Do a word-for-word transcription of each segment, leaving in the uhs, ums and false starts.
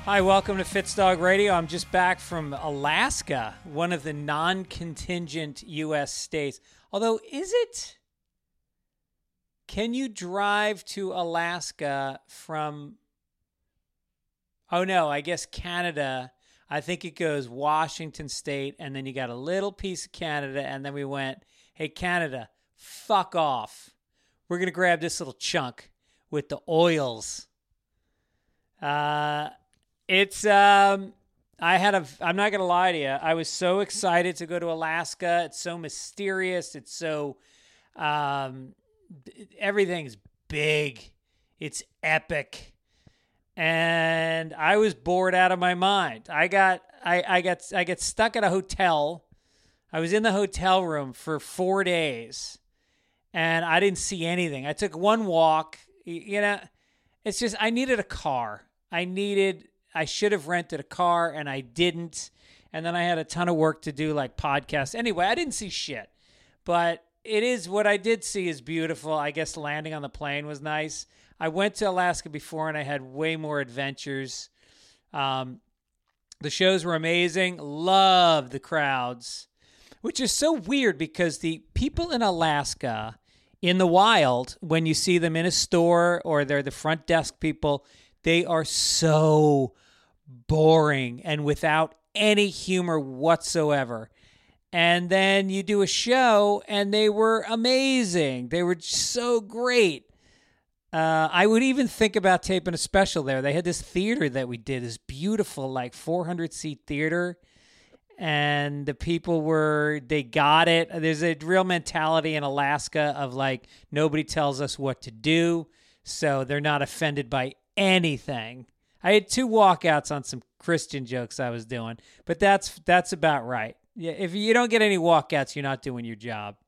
Hi, welcome to Fitzdog Radio. I'm just back from Alaska, one of the non-contingent U S states. Although, is it? Can you drive to Alaska from... Oh, no, I guess Canada. I think it goes Washington State, and then you got a little piece of Canada, and then we went, hey, Canada, fuck off. We're going to grab this little chunk with the oils. Uh... It's, um, I had a, I'm not going to lie to you. I was so excited to go to Alaska. It's so mysterious. It's so, um, everything's big. It's epic. And I was bored out of my mind. I got, I, I got, I got stuck at a hotel. I was in the hotel room for four days and I didn't see anything. I took one walk, you know, it's just, I needed a car. I needed, I should have rented a car, and I didn't. And then I had a ton of work to do, like podcasts. Anyway, I didn't see shit. But it is, what I did see is beautiful. I guess landing on the plane was nice. I went to Alaska before, and I had way more adventures. Um, the shows were amazing. Love the crowds, which is so weird because the people in Alaska, in the wild, when you see them in a store or they're the front desk people, they are so boring and without any humor whatsoever. And then you do a show and they were amazing. They were so great. Uh, I would even think about taping a special there. They had this theater that we did, this beautiful, like four hundred seat theater. And the people were, they got it. There's a real mentality in Alaska of like, nobody tells us what to do. So they're not offended by anything. I had two walkouts on some Christian jokes I was doing, but that's that's about right. Yeah, if you don't get any walkouts, you're not doing your job.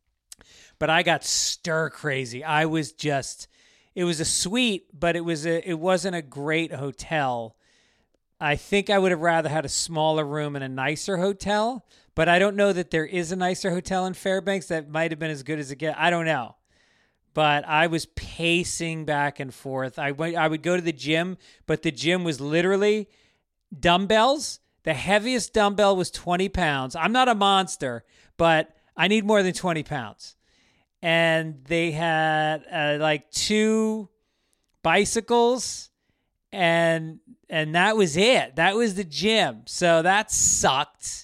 But I got stir crazy. I was just, it was a suite, but it was a, it wasn't a great hotel. I think I would have rather had a smaller room in a nicer hotel, but I don't know that there is a nicer hotel in Fairbanks that might have been as good as it gets. I don't know. But I was pacing back and forth. I went, I would go to the gym, but the gym was literally dumbbells. The heaviest dumbbell was twenty pounds. I'm not a monster, but I need more than twenty pounds. And they had uh, like two bicycles, and and that was it. That was the gym. So that sucked.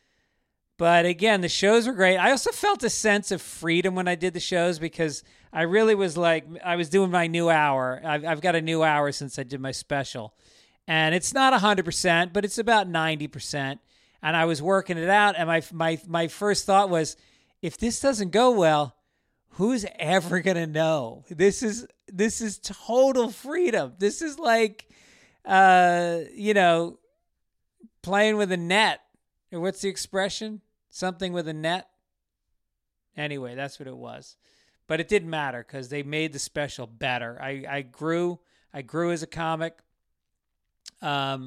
But again, the shows were great. I also felt a sense of freedom when I did the shows because I really was like, I was doing my new hour. I've, I've got a new hour since I did my special. And it's not one hundred percent, but it's about ninety percent. And I was working it out. And my my my first thought was, if this doesn't go well, who's ever going to know? This is this is total freedom. This is like, uh, you know, playing with a net. What's the expression? Something with a net? Anyway, that's what it was. But it didn't matter because they made the special better. I, I grew. I grew as a comic. Um,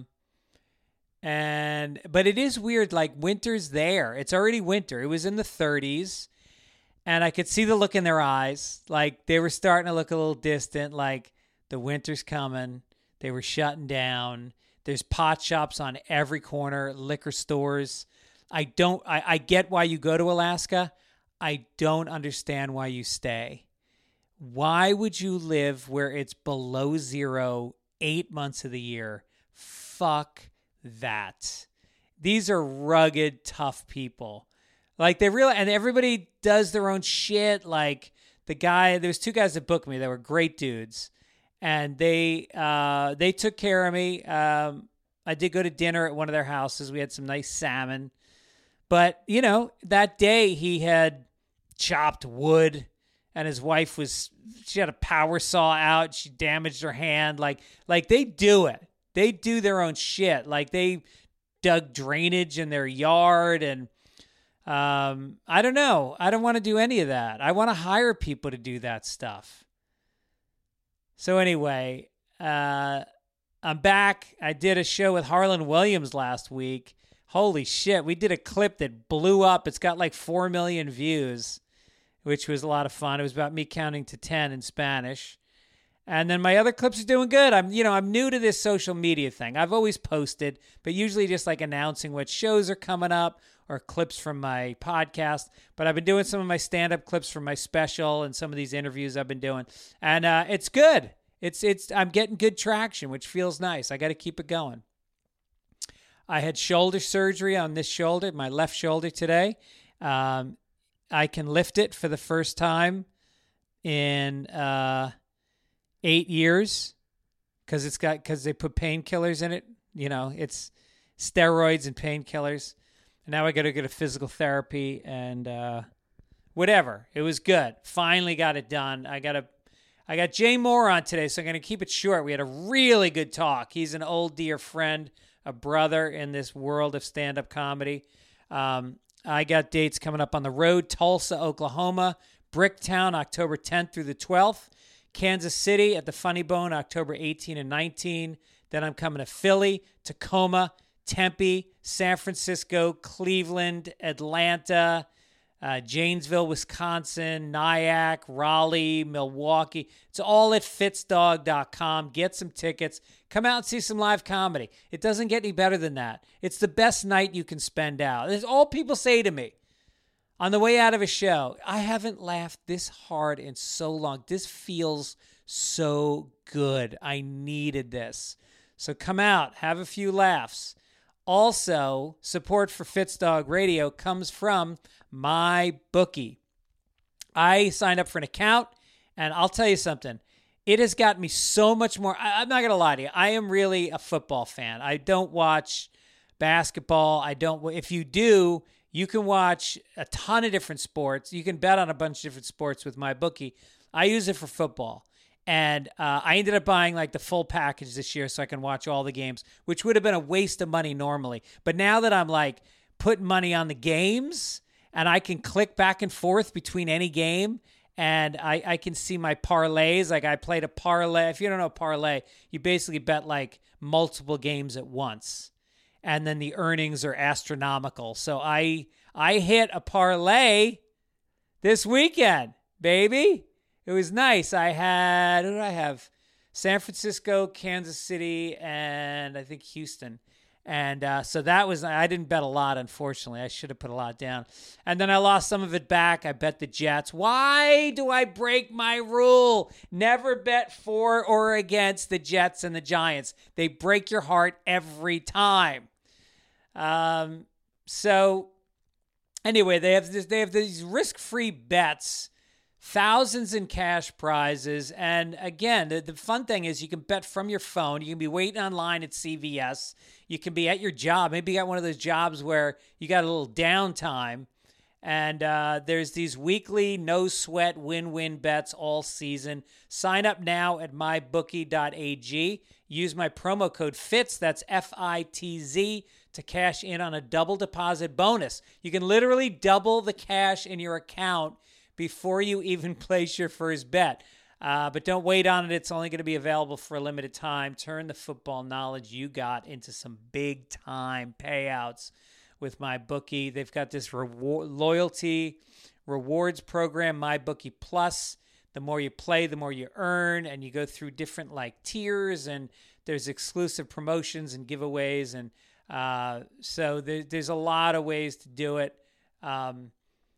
and but it is weird. Like winter's there. It's already winter. It was in the thirties, and I could see the look in their eyes. Like they were starting to look a little distant. Like the winter's coming. They were shutting down. There's pot shops on every corner, liquor stores. I don't, I, I get why you go to Alaska. I don't understand why you stay. Why would you live where it's below zero eight months of the year? Fuck that. These are rugged, tough people. Like they really, and everybody does their own shit. Like the guy, there was two guys that booked me that were great dudes. And they uh, they took care of me. Um, I did go to dinner at one of their houses. We had some nice salmon. But, you know, that day he had chopped wood and his wife was, she had a power saw out. She damaged her hand. Like, like they do it. They do their own shit. Like they dug drainage in their yard. And um, I don't know. I don't want to do any of that. I want to hire people to do that stuff. So anyway, uh, I'm back. I did a show with Harlan Williams last week. Holy shit. We did a clip that blew up. It's got like four million views, which was a lot of fun. It was about me counting to ten in Spanish. And then my other clips are doing good. I'm, you know, I'm new to this social media thing. I've always posted, but usually just like announcing what shows are coming up or clips from my podcast. But I've been doing some of my stand-up clips from my special and some of these interviews I've been doing, and uh, it's good. It's it's I'm getting good traction, which feels nice. I got to keep it going. I had shoulder surgery on this shoulder, my left shoulder today. Um, I can lift it for the first time in uh, eight years because it's got because they put painkillers in it. You know, it's steroids and painkillers. And now I got to go to physical therapy and uh, whatever. It was good. Finally got it done. I got a, I got Jay Moore on today, so I'm going to keep it short. We had a really good talk. He's an old dear friend, a brother in this world of stand-up comedy. Um, I got dates coming up on the road: Tulsa, Oklahoma; Bricktown, October tenth through the twelfth; Kansas City at the Funny Bone, October eighteenth and nineteenth. Then I'm coming to Philly, Tacoma, Tempe, San Francisco, Cleveland, Atlanta, uh, Janesville, Wisconsin, Nyack, Raleigh, Milwaukee. It's all at fitz dog dot com. Get some tickets. Come out and see some live comedy. It doesn't get any better than that. It's the best night you can spend out. It's all people say to me on the way out of a show. I haven't laughed this hard in so long. This feels so good. I needed this. So come out, have a few laughs. Also, support for Fitzdog Radio comes from MyBookie. I signed up for an account, and I'll tell you something. It has got me so much more. I, I'm not going to lie to you. I am really a football fan. I don't watch basketball. I don't. If you do, you can watch a ton of different sports. You can bet on a bunch of different sports with MyBookie. I use it for football. And uh, I ended up buying like the full package this year so I can watch all the games, which would have been a waste of money normally. But now that I'm like putting money on the games and I can click back and forth between any game and I, I can see my parlays. Like I played a parlay. If you don't know parlay, you basically bet like multiple games at once. And then the earnings are astronomical. So I I hit a parlay this weekend, baby. It was nice. I had, who did I have? San Francisco, Kansas City, and I think Houston. And uh, so that was, I didn't bet a lot, unfortunately. I should have put a lot down. And then I lost some of it back. I bet the Jets. Why do I break my rule? Never bet for or against the Jets and the Giants. They break your heart every time. Um. So anyway, they have this, they have these risk-free bets. Thousands in cash prizes. And again, the, the fun thing is you can bet from your phone. You can be waiting online at C V S. You can be at your job. Maybe you got one of those jobs where you got a little downtime. And uh, there's these weekly no-sweat win-win bets all season. Sign up now at my bookie dot a g. Use my promo code FITZ, that's F I T Z, to cash in on a double deposit bonus. You can literally double the cash in your account before you even place your first bet. Uh, but don't wait on it. It's only going to be available for a limited time. Turn the football knowledge you got into some big-time payouts with MyBookie. They've got this reward, loyalty rewards program, MyBookie Plus. The more you play, the more you earn, and you go through different like tiers, and there's exclusive promotions and giveaways. And uh, so there, there's a lot of ways to do it. Um,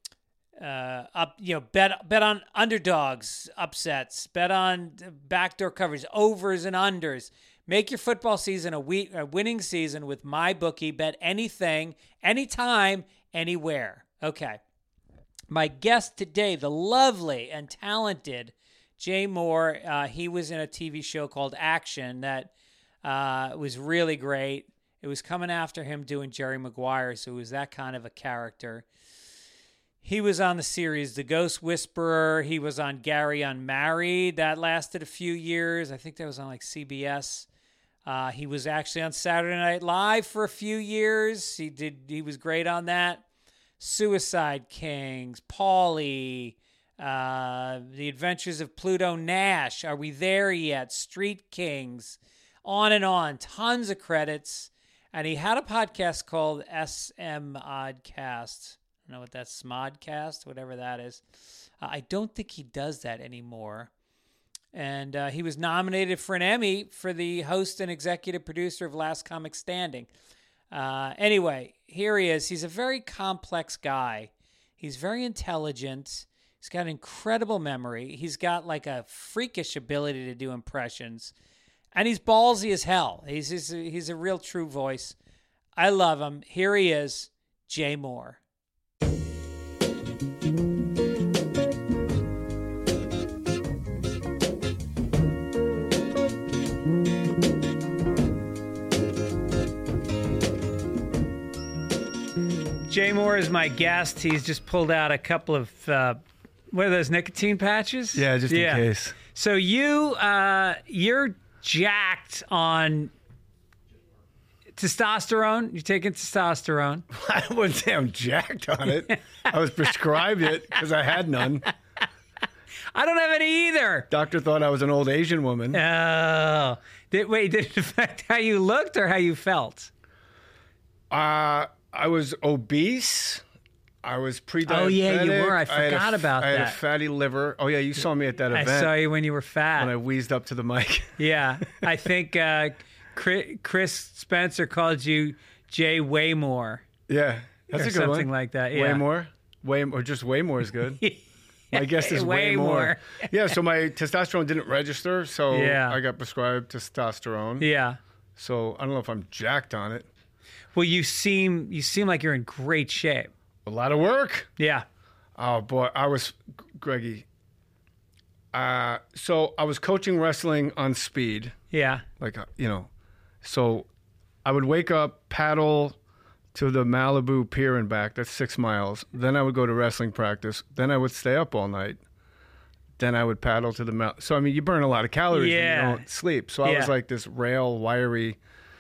Uh, up, you know, bet bet on underdogs, upsets, bet on backdoor coverage, overs and unders. Make your football season a, we- a winning season with MyBookie. Bet anything, anytime, anywhere. Okay. My guest today, the lovely and talented Jay Moore. Uh, he was in a T V show called Action that uh, was really great. It was coming after him doing Jerry Maguire, so it was that kind of a character. He was on the series The Ghost Whisperer. He was on Gary Unmarried. That lasted a few years. I think that was on like C B S. Uh, he was actually on Saturday Night Live for a few years. He did. He was great on that. Suicide Kings, Paulie, uh, The Adventures of Pluto Nash. Are We There Yet? Street Kings. On and on. Tons of credits. And he had a podcast called S M Oddcast. I don't know what that's, Smodcast, whatever that is. Uh, I don't think he does that anymore. And uh, he was nominated for an Emmy for the host and executive producer of Last Comic Standing. Uh, anyway, here he is. He's a very complex guy. He's very intelligent. He's got incredible memory. He's got like a freakish ability to do impressions. And he's ballsy as hell. He's, he's, a, he's a real true voice. I love him. Here he is, Jay Mohr. Jay Mohr is my guest. He's just pulled out a couple of, uh, what are those, nicotine patches? Yeah, just yeah. in case. So you, uh, you're jacked on testosterone. You're taking testosterone. I wouldn't say I'm jacked on it. I was prescribed it because I had none. I don't have any either. Doctor thought I was an old Asian woman. Oh. Did, wait, did it affect how you looked or how you felt? Uh, I was obese. I was pre-diabetic. Oh, yeah, you were. I forgot I a, about I that. I had a fatty liver. Oh, yeah, you saw me at that I event. saw you when you were fat. When I wheezed up to the mic. Yeah. I think uh, Chris Spencer called you Jay Waymore. Yeah, that's or a good something one. like that. Yeah. Way more? Way, or just way more is good. My guess is way, Way more. more. Yeah, so my testosterone didn't register, so Yeah. I got prescribed testosterone. Yeah. So I don't know if I'm jacked on it. Well, you seem you seem like you're in great shape. A lot of work. Yeah. Oh boy, I was Greggy. Uh, so I was coaching wrestling on speed, Yeah. like uh, you know. So I would wake up, paddle to the Malibu Pier and back. That's six miles. Then I would go to wrestling practice. Then I would stay up all night. Then I would paddle to the Mal. So I mean, you burn a lot of calories Yeah. when you don't sleep. So I Yeah. was like this rail, wiry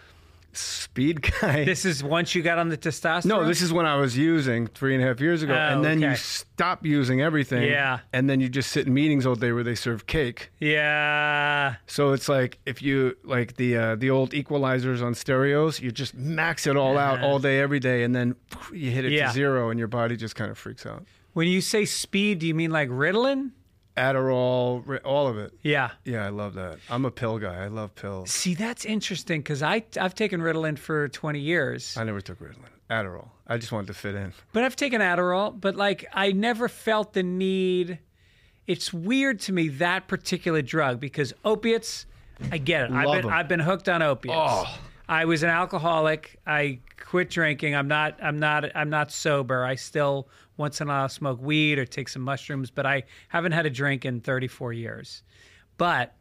speed guy. This is once you got on the testosterone? No, this is when I was using three and a half years ago. Oh, and then okay. you stop using everything. Yeah. And then you just sit in meetings all day where they serve cake. Yeah. So it's like if you, like the uh, the old equalizers on stereos, you just max it all out all day, every day. And then you hit it Yeah. to zero and your body just kind of freaks out. When you say speed, do you mean like Ritalin? Adderall, ri- all of it. Yeah. Yeah, I love that. I'm a pill guy. I love pills. See, that's interesting because I I've taken Ritalin for twenty years, I never took Ritalin. Adderall. I just wanted to fit in. but I've taken Adderall. But like, I never felt the need. It's weird to me, that particular drug, because opiates, I get it. I've Love been 'em. I've been hooked on opiates. Oh. I was an alcoholic. I quit drinking. I'm not I'm not I'm not sober. I still once in a while smoke weed or take some mushrooms, but I haven't had a drink in thirty-four years. But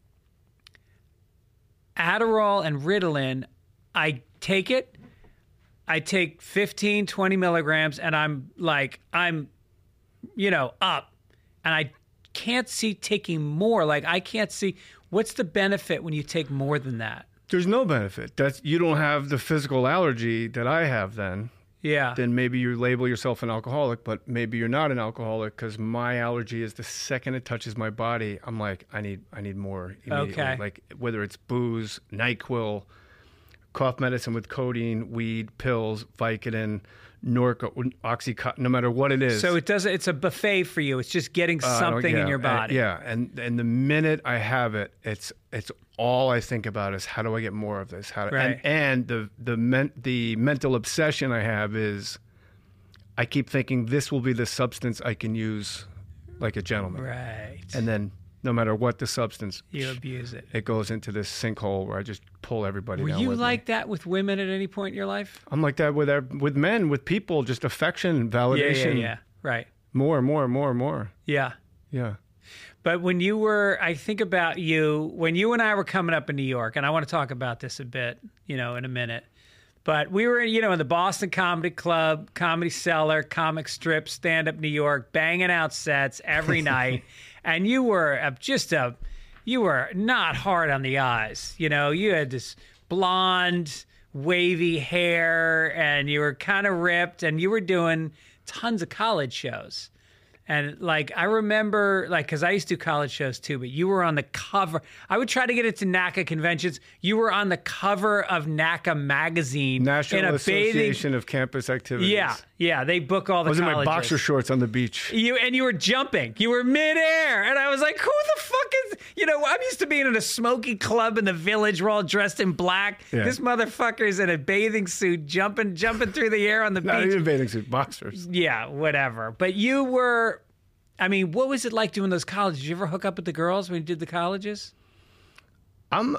Adderall and Ritalin, I take it. I take fifteen, twenty milligrams, and I'm like, I'm, you know, up. And I can't see taking more. Like, I can't see, what's the benefit when you take more than that? There's no benefit. That's you don't have the physical allergy that I have then. Yeah. Then maybe you label yourself an alcoholic, but maybe you're not an alcoholic because my allergy is the second it touches my body, I'm like, I need I need more immediately. Okay. Like whether it's booze, NyQuil, cough medicine with codeine, weed, pills, Vicodin, Norco, Oxycontin, no matter what it is. So it doesn't, it's a buffet for you. It's just getting Uh, something yeah, in your body. uh, yeah, and and the minute I have it, it's it's all I think about is how do I get more of this? How do, Right. and and the the men, the mental obsession I have is I keep thinking this will be the substance I can use like a gentleman. Right. And then no matter what the substance, You abuse it. it goes into this sinkhole where I just pull everybody Were down you with like me. that with women at any point in your life? I'm like that with ev- with men, with people, just affection, Yeah, validation. yeah, yeah. Right. More, more, more, more. Yeah. Yeah. But when you were, I think about you, when you and I were coming up in New York, and I want to talk about this a bit, you know, in a minute. But we were, you know, in the Boston Comedy Club, Comedy Cellar, Comic Strip, Stand Up New York, banging out sets every night. And you were a, just a, you were not hard on the eyes. You know, you had this blonde, wavy hair, and you were kind of ripped, and you were doing tons of college shows. And like, I remember, like, because I used to do college shows too, but you were on the cover. I would try to get into NACA conventions. You were on the cover of NACA magazine National in a Association bathing. of Campus Activities. Yeah, Yeah, they book all the I was colleges. in my boxer shorts on the beach. You and you were jumping. You were midair, and I was like, "Who the fuck is?" You know, I'm used to being in a smoky club in the village. We're all dressed in black. Yeah. This motherfucker's in a bathing suit, jumping, jumping through the air on the Not beach. even bathing suit, boxers. Yeah, whatever. But you were. I mean, what was it like doing those colleges? Did you ever hook up with the girls when you did the colleges? I'm,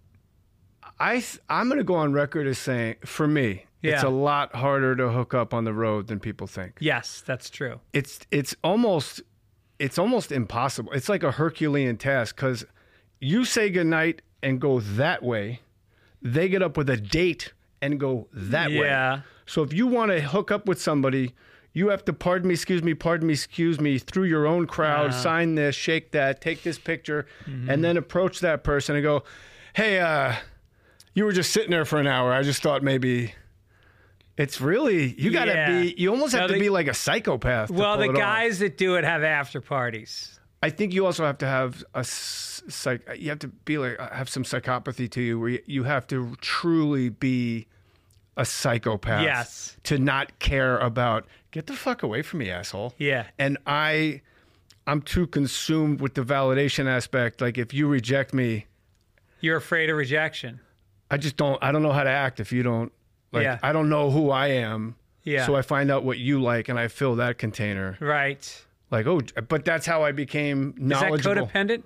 I, th- I'm going to go on record as saying, for me, it's Yeah. a lot harder to hook up on the road than people think. Yes, that's true. It's it's almost it's almost impossible. It's like a Herculean task because you say goodnight and go that way. They get up with a date and go that way. Yeah. So if you want to hook up with somebody, you have to pardon me, excuse me, pardon me, excuse me, through your own crowd, Uh-huh. sign this, shake that, take this picture, and then approach that person and go, hey, uh, you were just sitting there for an hour. I just thought maybe... It's really, you got to Yeah. be, you almost No, have to the- be like a psychopath. to Well, pull the it off. guys that do it have after parties. I think you also have to have a s- psych, you have to be like, have some psychopathy to you where you, you have to truly be a psychopath. Yes. To not care about, get the fuck away from me, asshole. Yeah. And I, I'm too consumed with the validation aspect. Like if you reject me, You're afraid of rejection. I just don't, I don't know how to act if you don't. Like, Yeah. I don't know who I am. Yeah. So I find out what you like and I fill that container. Right. Like, oh, but that's how I became Is that knowledgeable. codependent?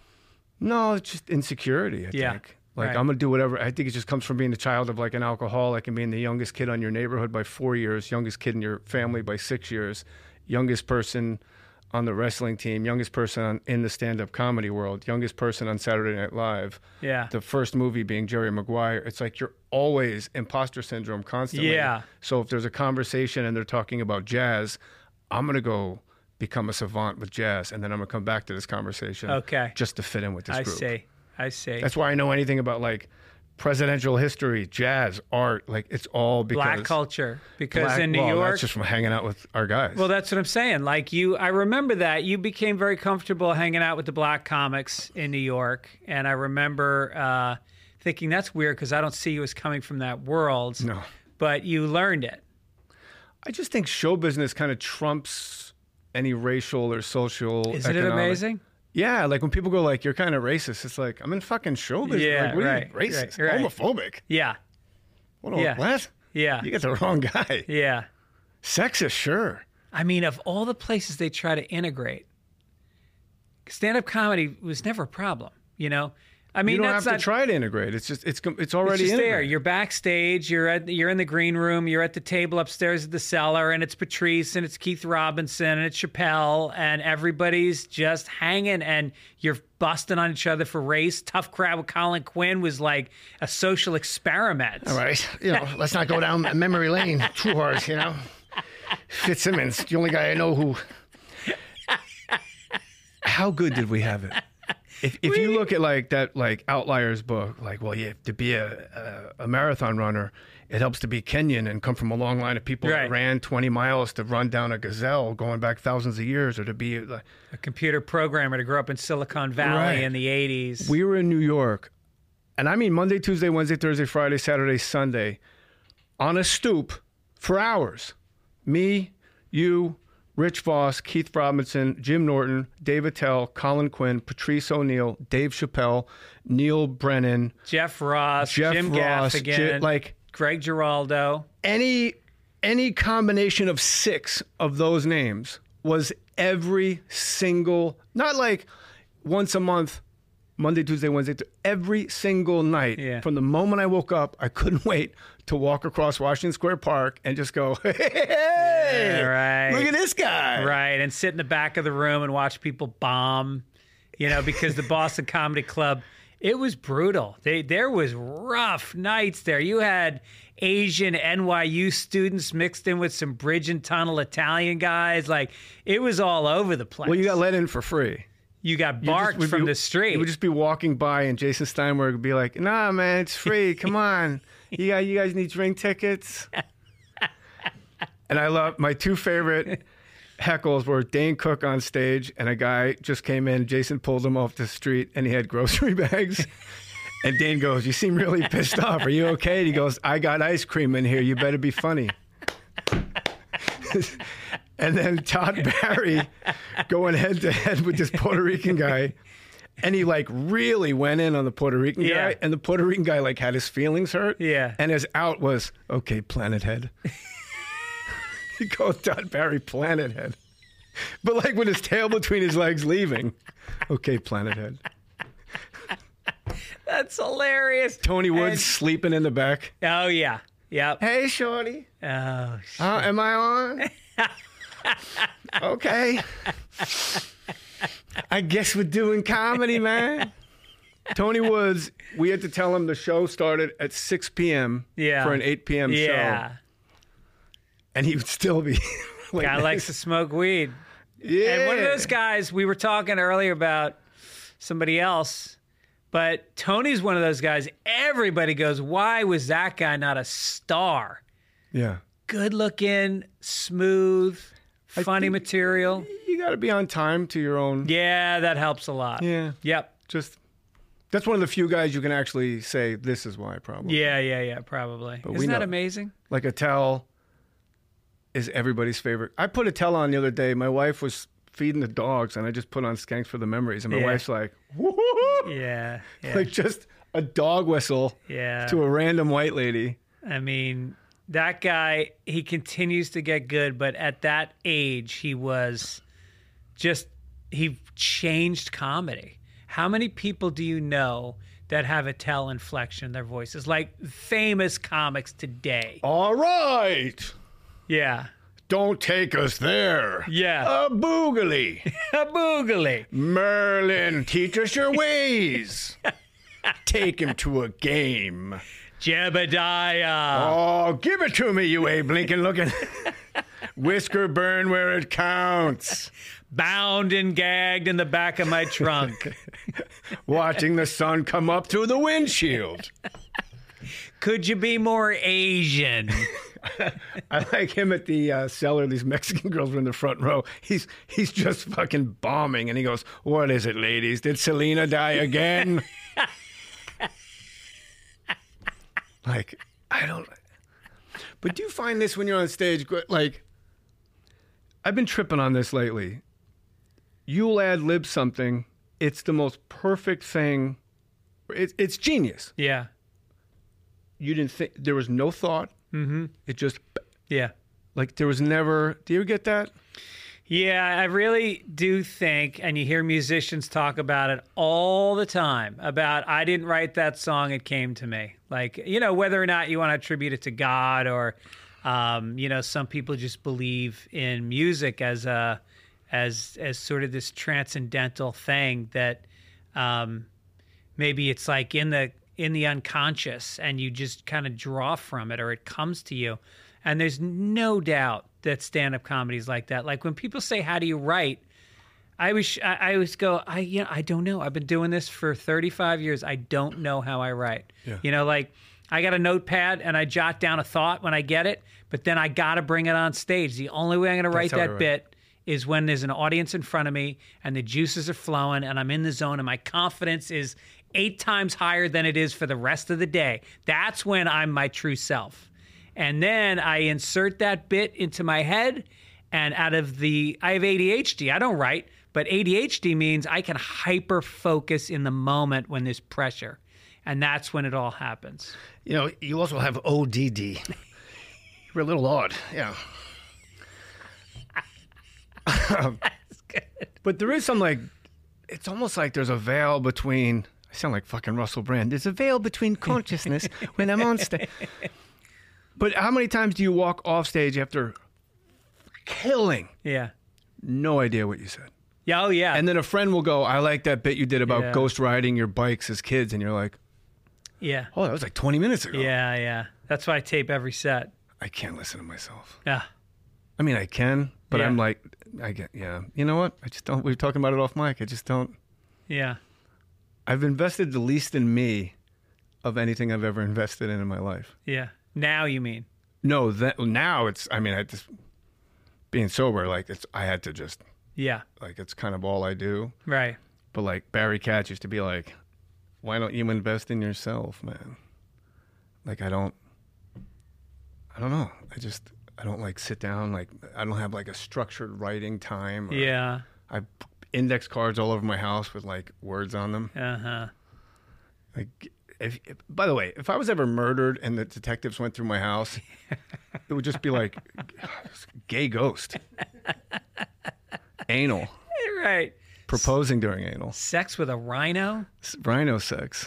No, it's just insecurity, I Yeah, think. Like, right. I'm going to do whatever. I think it just comes from being the child of like an alcoholic and being the youngest kid on your neighborhood by four years, youngest kid in your family by six years, youngest person on the wrestling team, youngest person on, in the stand-up comedy world, youngest person on Saturday Night Live. Yeah. The first movie being Jerry Maguire. It's like you're always imposter syndrome constantly. Yeah. So if there's a conversation and they're talking about jazz, I'm going to go become a savant with jazz, and then I'm going to come back to this conversation Okay. just to fit in with this I group. see. I see. That's why I know anything about like presidential history, jazz, art. Like it's all because Black culture. Because Black- in New well, York, that's just from hanging out with our guys. well, that's what I'm saying. Like you, I remember that you became very comfortable hanging out with the black comics in New York, and I remember uh, thinking that's weird because I don't see you as coming from that world. No. But you learned it. I just think show business kind of trumps any racial or social. Isn't it economic- amazing? Yeah, like when people go like, "You're kind of racist," it's like I'm in fucking show business. Yeah, like, what are you, right, racist, right, right. homophobic. Yeah. What? Yeah. What? Yeah. You get the wrong guy. Yeah. Sexist, sure. I mean, of all the places they try to integrate, stand-up comedy was never a problem, you know? I mean, You don't that's have not, to try to integrate. It's just it's com- it's it's already just there. integrated. You're backstage, you're at you're in the green room, you're at the table upstairs at the cellar, and it's Patrice and it's Keith Robinson and it's Chappelle, and everybody's just hanging and you're busting on each other for race. Tough Crowd with Colin Quinn was like a social experiment. All right, you know, let's not go down memory lane too hard. You know, Fitzsimmons, the only guy I know who. How good did we have it? If if you look at like that like Outliers book, like well, you have to be a, a a marathon runner. It helps to be Kenyan and come from a long line of people Right. that ran twenty miles to run down a gazelle going back thousands of years, or to be like. A computer programmer to grow up in Silicon Valley Right. in the eighties. We were in New York, and I mean Monday, Tuesday, Wednesday, Thursday, Friday, Saturday, Sunday, on a stoop for hours. Me, you, Rich Voss, Keith Robinson, Jim Norton, Dave Attell, Colin Quinn, Patrice O'Neill, Dave Chappelle, Neil Brennan, Jeff Ross, Jeff Jim Ross, Gaffigan, J- like Greg Giraldo. any any combination of six of those names was every single, not like once a month, Monday, Tuesday, Wednesday, th- every single night. Yeah. From the moment I woke up, I couldn't wait to walk across Washington Square Park and just go, hey, Yeah, right. look at this guy. Right, and sit in the back of the room and watch people bomb, you know, because the Boston Comedy Club, it was brutal. They, there was rough nights there. You had Asian N Y U students mixed in with some bridge and tunnel Italian guys. Like, it was all over the place. Well, you got let in for free. You got You just barked would from be- the street. You would just be walking by, and Jason Steinberg would be like, "Nah, man, it's free. Come on, you guys, you guys need drink tickets." And I love my two favorite heckles were Dane Cook on stage, and a guy just came in. Jason pulled him off the street, and he had grocery bags. And Dane goes, "You seem really pissed off. Are you okay?" And he goes, "I got ice cream in here. You better be funny." And then Todd Barry going head to head with this Puerto Rican guy. And he like really went in on the Puerto Rican Yeah. guy. And the Puerto Rican guy like had his feelings hurt. Yeah. And his out was, okay, Planet Head. He called Todd Barry Planet Head. But like with his tail between his legs leaving. Okay, Planet Head. That's hilarious. Tony Woods And- sleeping in the back. oh, yeah. Yep. Hey, shorty. Oh, shit. Uh, am I on? Okay. I guess we're doing comedy, man. Tony Woods, we had to tell him the show started at six p.m. Yeah. for an eight p.m. Yeah. show. And he would still be like, Guy likes to smoke weed. yeah. And one of those guys, we were talking earlier about somebody else, but Tony's one of those guys, everybody goes, why was that guy not a star? Yeah. Good looking, smooth, I funny think- material. You got to be on time to your own. Yeah, that helps a lot. Yeah. Yep. Just, that's one of the few guys you can actually say, this is why, probably. Yeah, yeah, yeah, probably. we Isn't that know. amazing? Like Attell is everybody's favorite. I put Attell on the other day. My wife was feeding the dogs, and I just put on Skanks for the Memories. And my Yeah. wife's like, woo-hoo-hoo. Yeah, yeah, Like just a dog whistle yeah. to a random white lady. I mean, that guy, he continues to get good, but at that age, he was just, he changed comedy. How many people do you know that have a tell inflection in their voices? Like famous comics today. All right. Yeah. Don't take us there. Yeah. A boogly. A boogly. Merlin, teach us your ways. Take him to a game. Jebediah. Oh, give it to me, you Abe Lincoln looking. Whisker burn where it counts. Bound and gagged in the back of my trunk. Watching the sun come up through the windshield. Could you be more Asian? I like him at the uh, cellar. These Mexican girls were in the front row. He's he's just fucking bombing, and he goes, "What is it, ladies? Did Selena die again?" Like, I don't. But do you find this when you're on stage? Like, I've been tripping on this lately. You'll ad lib something. It's the most perfect thing. It, it's genius. Yeah. You didn't think there was no thought. Mm-hmm. It just Yeah. like there was never. Do you get that? Yeah, I really do think, and you hear musicians talk about it all the time, about I didn't write that song, it came to me. Like, you know, whether or not you want to attribute it to God or, um, you know, some people just believe in music as a, as, as sort of this transcendental thing that um, maybe it's like in the, in the unconscious and you just kind of draw from it or it comes to you. And there's no doubt that stand-up comedy is like that. Like when people say, "How do you write?" I always, I, I always go, "I, you know, I don't know. I've been doing this for thirty-five years. I don't know how I write." Yeah. You know, like I got a notepad and I jot down a thought when I get it, but then I got to bring it on stage. The only way I'm going to write how I that write. bit is when there's an audience in front of me and the juices are flowing and I'm in the zone and my confidence is eight times higher than it is for the rest of the day. That's when I'm my true self. And then I insert that bit into my head, and out of the, I have A D H D. I don't write, but A D H D means I can hyper focus in the moment when there's pressure. And that's when it all happens. You know, you also have O D D. You're a little odd, yeah. But there is some like, it's almost like there's a veil between. I sound like fucking Russell Brand. There's a veil between consciousness when I'm on stage. But how many times do you walk off stage after killing? Yeah. No idea what you said. Yeah. Oh, yeah. And then a friend will go, I like that bit you did about Yeah. ghost riding your bikes as kids. And you're like, yeah. oh, that was like twenty minutes ago. Yeah. Yeah. That's why I tape every set. I can't listen to myself. Yeah. I mean, I can, but Yeah. I'm like, I get, yeah. You know what? I just don't, we were talking about it off mic. I just don't. Yeah. I've invested the least in me of anything I've ever invested in in my life. Yeah. Now you mean? No, that now it's, I mean, I just, being sober, like it's, I had to just, Yeah. like, it's kind of all I do. Right. But like Barry Katz used to be like, why don't you invest in yourself, man? Like, I don't, I don't know. I just, I don't like sit down. Like I don't have like a structured writing time. Or Yeah. I have index cards all over my house with like words on them. Uh huh. Like, if, if, by the way, if I was ever murdered and the detectives went through my house, it would just be like gay ghost, anal, Right. proposing during anal, Sex with a rhino. S- rhino sex,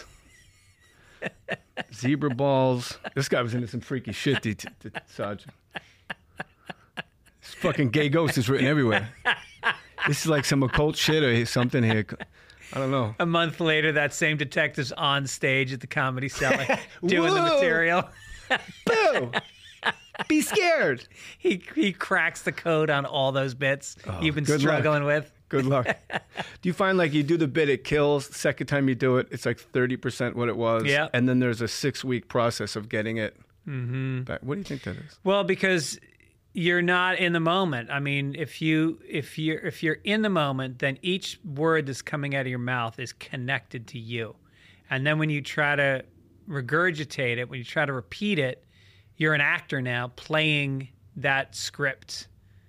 zebra balls. This guy was into some freaky shit, D- D- D- Sarge. This fucking gay ghost is written everywhere. This is like some occult shit or something here. I don't know. A month later, that same detective's on stage at the Comedy Cellar doing the Whoa. material. Boo! Be scared. He he cracks the code on all those bits you've been good luck. struggling with. Good luck. Do you find like you do the bit, it kills. The second time you do it, it's like thirty percent what it was. Yeah. And then there's a six week process of getting it back. What do you think that is? Well, because you're not in the moment. I mean, if you if you're if you're in the moment, then each word that's coming out of your mouth is connected to you. And then when you try to regurgitate it, when you try to repeat it, you're an actor now playing that script.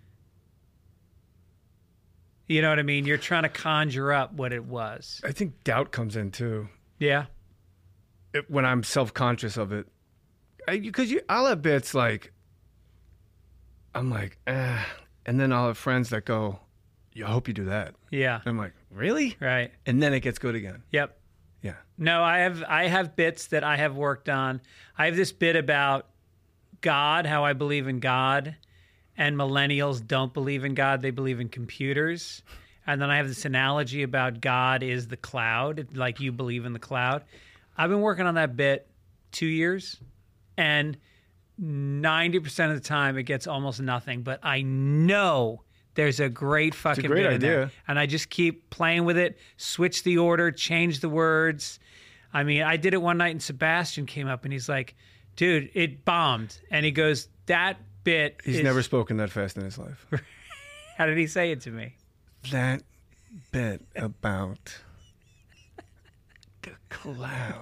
You know what I mean? You're trying to conjure up what it was. I think doubt comes in too. Yeah. It, when I'm self conscious of it. Because you, I'll have bits like, I'm like, eh. And then I'll have friends that go, yeah, I hope you do that. Yeah. And I'm like, really? Right. And then it gets good again. Yep. Yeah. No, I have I have bits that I have worked on. I have this bit about God, how I believe in God, and millennials don't believe in God, they believe in computers. And then I have this analogy about God is the cloud, like you believe in the cloud. I've been working on that bit two years, and ninety percent of the time it gets almost nothing, but I know there's a great fucking great bit in there. idea. And I just keep playing with it, switch the order, change the words. I mean, I did it one night and Sebastian came up and he's like, dude, it bombed. And he goes, that bit He's is... never spoken that fast in his life. How did he say it to me? That bit about the cloud.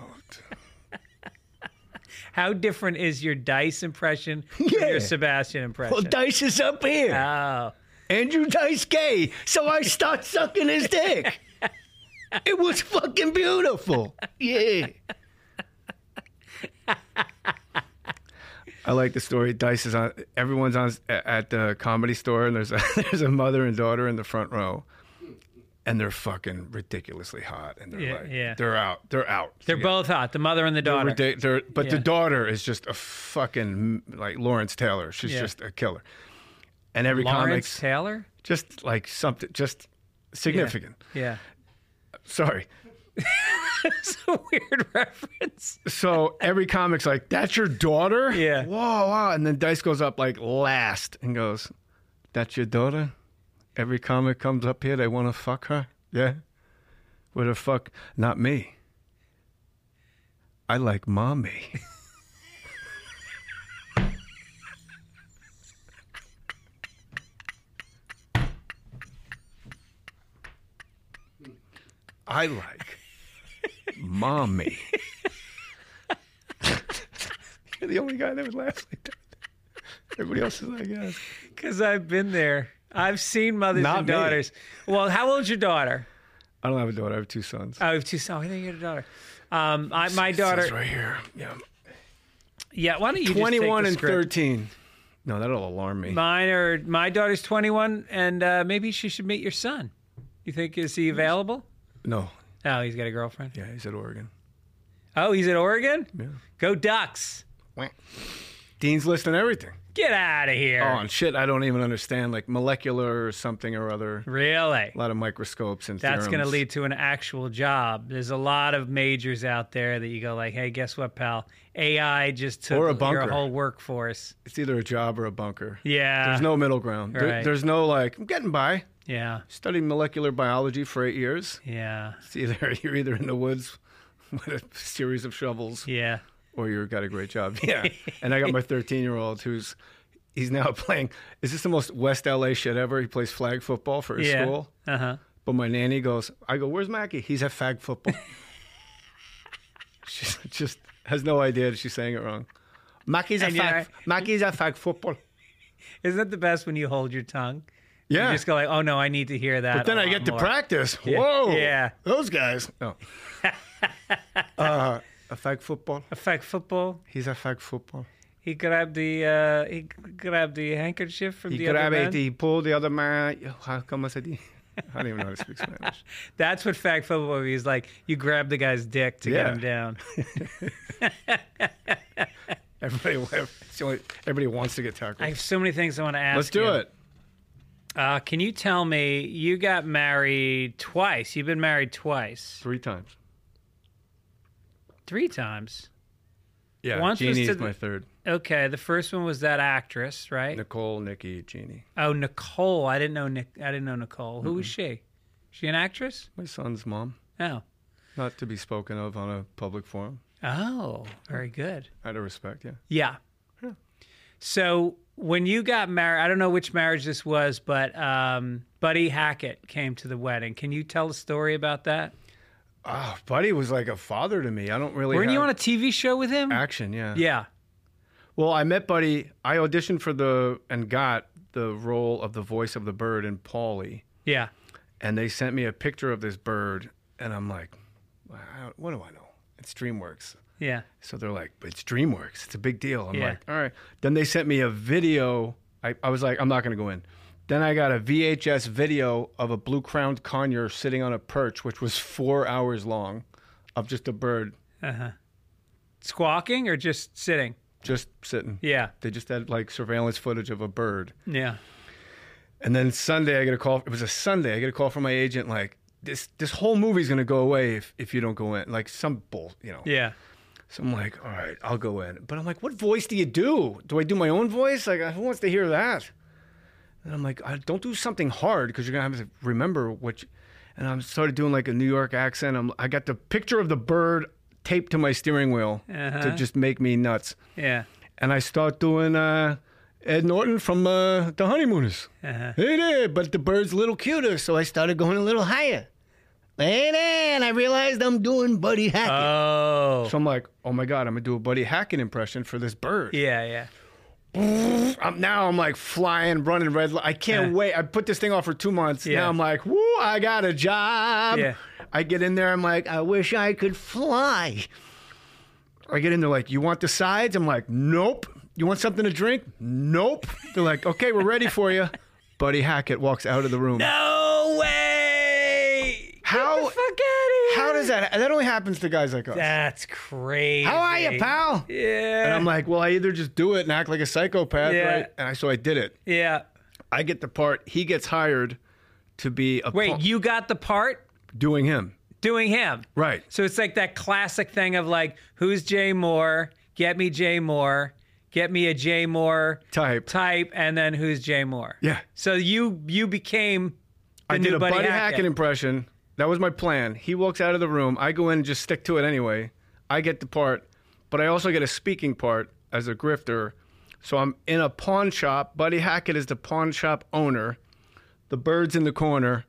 How different is your Dice impression from Yeah. your Sebastian impression? Well, Dice is up here. Oh. Andrew Dice gay, so I start sucking his dick. It was fucking beautiful. Yeah. I like the story. Dice is on. Everyone's on at the Comedy Store, and there's a, there's a mother and daughter in the front row, and they're fucking ridiculously hot, and they're Yeah, like, yeah. they're out. They're out. They're Yeah. both hot, the mother and the They're daughter. ridic- they're- but the Yeah. daughter is just a fucking like Lawrence Taylor. She's Yeah. just a killer. And every Lawrence comic's Taylor? just like something, just significant. Yeah. Sorry. It's a weird reference. So every comic's like, that's your daughter? Yeah. Whoa, wow. And then Dice goes up like last and goes, that's your daughter? Every comic comes up here, they want to fuck her? Yeah. What the fuck? Not me. I like mommy. I like mommy. You're the only guy that would laugh like that. Everybody else is like, yes. Because I've been there. I've seen mothers Not and me. daughters. Well, how old's your daughter? I don't have a daughter. I have two sons. Oh, I have two sons. I think you had a daughter. Um, I, my It daughter. says right here. Yeah. Yeah, why don't you twenty-one just take the and script? thirteen. No, that'll alarm me. Mine are, my daughter's twenty-one, and uh, maybe she should meet your son. You think, is he available? No. Oh, he's got a girlfriend. Yeah, he's at Oregon. Oh, he's at Oregon? Yeah. Go Ducks. Dean's listing everything. Get out of here. Oh, and shit I don't even understand, like molecular or something or other. Really? A lot of microscopes and That's going to theorems. lead to an actual job. There's a lot of majors out there that you go like, hey, guess what, pal? A I just took Or a your bunker. whole workforce. It's either a job or a bunker. Yeah. There's no middle ground. There- Right. there's no like, I'm getting by. Yeah. Studied molecular biology for eight years. Yeah. It's either you're either in the woods with a series of shovels, Yeah. or you've got a great job. Yeah. And I got my thirteen-year-old who's he's now playing. Is this the most West L A shit ever? He plays flag football for his Yeah. school. Uh huh. But my nanny goes, I go, where's Mackie? He's at fag football. She just has no idea that she's saying it wrong. Mackie's at And you're fag. right. Mackie's at fag football. Isn't it the best when you hold your tongue? Yeah. You just go like, oh, no, I need to hear that. But then a I lot get to more. practice. Yeah. Whoa. Yeah. Those guys. No. uh, a fag football. A fag football. He's a fag football. He grabbed the uh, he grabbed the handkerchief from He the other grabbed it. man. He pulled the other man. How come I said he? I don't even know how to speak Spanish. That's what fag football is like. You grab the guy's dick to Yeah. get him down. Everybody, everybody wants to get tackled. I have so many things I want to ask. Let's do you. it. Uh, can you tell me, you got married twice. You've been married twice. Three times. Three times. Yeah, Once was Jeannie to is the- my third. Okay, the first one was that actress, right? Nicole, Nikki, Jeannie. Oh, Nicole. I didn't know Nick. I didn't know Nicole. Who was she? She an actress? My son's mom. Oh. Not to be spoken of on a public forum. Oh, very good. Out of respect, yeah. Yeah. So when you got married, I don't know which marriage this was, but um, Buddy Hackett came to the wedding. Can you tell a story about that? Oh, Buddy was like a father to me. I don't really Weren't have you on a T V show with him? action, yeah. Yeah. Well, I met Buddy. I auditioned for the and got the role of the voice of the bird in Paulie. Yeah. And they sent me a picture of this bird, and I'm like, wow, what do I know? It's DreamWorks. Yeah. So they're like, but it's DreamWorks. It's a big deal. I'm Yeah. like, all right. Then they sent me a video. I, I was like, I'm not going to go in. Then I got a V H S video of a blue-crowned conure sitting on a perch, which was four hours long, of just a bird Uh-huh. Squawking or just sitting? just sitting. Yeah. They just had like surveillance footage of a bird. Yeah. And then Sunday, I get a call. It was a Sunday. I get a call from my agent like, this this whole movie's going to go away if, if you don't go in. Like some bull, you know. Yeah. So I'm like, all right, I'll go in. But I'm like, what voice do you do? Do I do my own voice? Like, who wants to hear that? And I'm like, I don't do something hard because you're going to have to remember what you... And I started doing like a New York accent. I'm, I got the picture of the bird taped to my steering wheel Uh-huh. to just make me nuts. Yeah. And I start doing uh, Ed Norton from uh, The Honeymooners. Uh-huh. Hey there, but the bird's a little cuter, so I started going a little higher. Hey there, and I realized I'm doing Buddy Hackett. Oh. So I'm like, oh my God, I'm going to do a Buddy Hackett impression for this bird. Yeah, yeah. I'm, now I'm like flying, running red. li- I can't Yeah. wait. I put this thing off for two months. Yeah. Now I'm like, woo, I got a job. Yeah. I get in there. I'm like, I wish I could fly. I get in there like, you want the sides? I'm like, nope. You want something to drink? Nope. They're like, okay, we're ready for you. Buddy Hackett walks out of the room. No way! How- Get the fuck out of here! How does that? That only happens to guys like us. That's crazy. How are you, pal? Yeah. And I'm like, well, I either just do it and act like a psychopath, Yeah. right? And I, so I did it. Yeah. I get the part. He gets hired to be a Wait, punk- you got the part doing him. doing him. Right. So it's like that classic thing of like, who's Jay Moore? Get me Jay Moore. Get me a Jay Moore Type. type, and then who's Jay Moore? Yeah. So you you became the I new did a Buddy, Buddy Hackett. Hackett impression. That was my plan. He walks out of the room. I go in and just stick to it anyway. I get the part, but I also get a speaking part as a grifter. So I'm in a pawn shop. Buddy Hackett is the pawn shop owner. The bird's in the corner.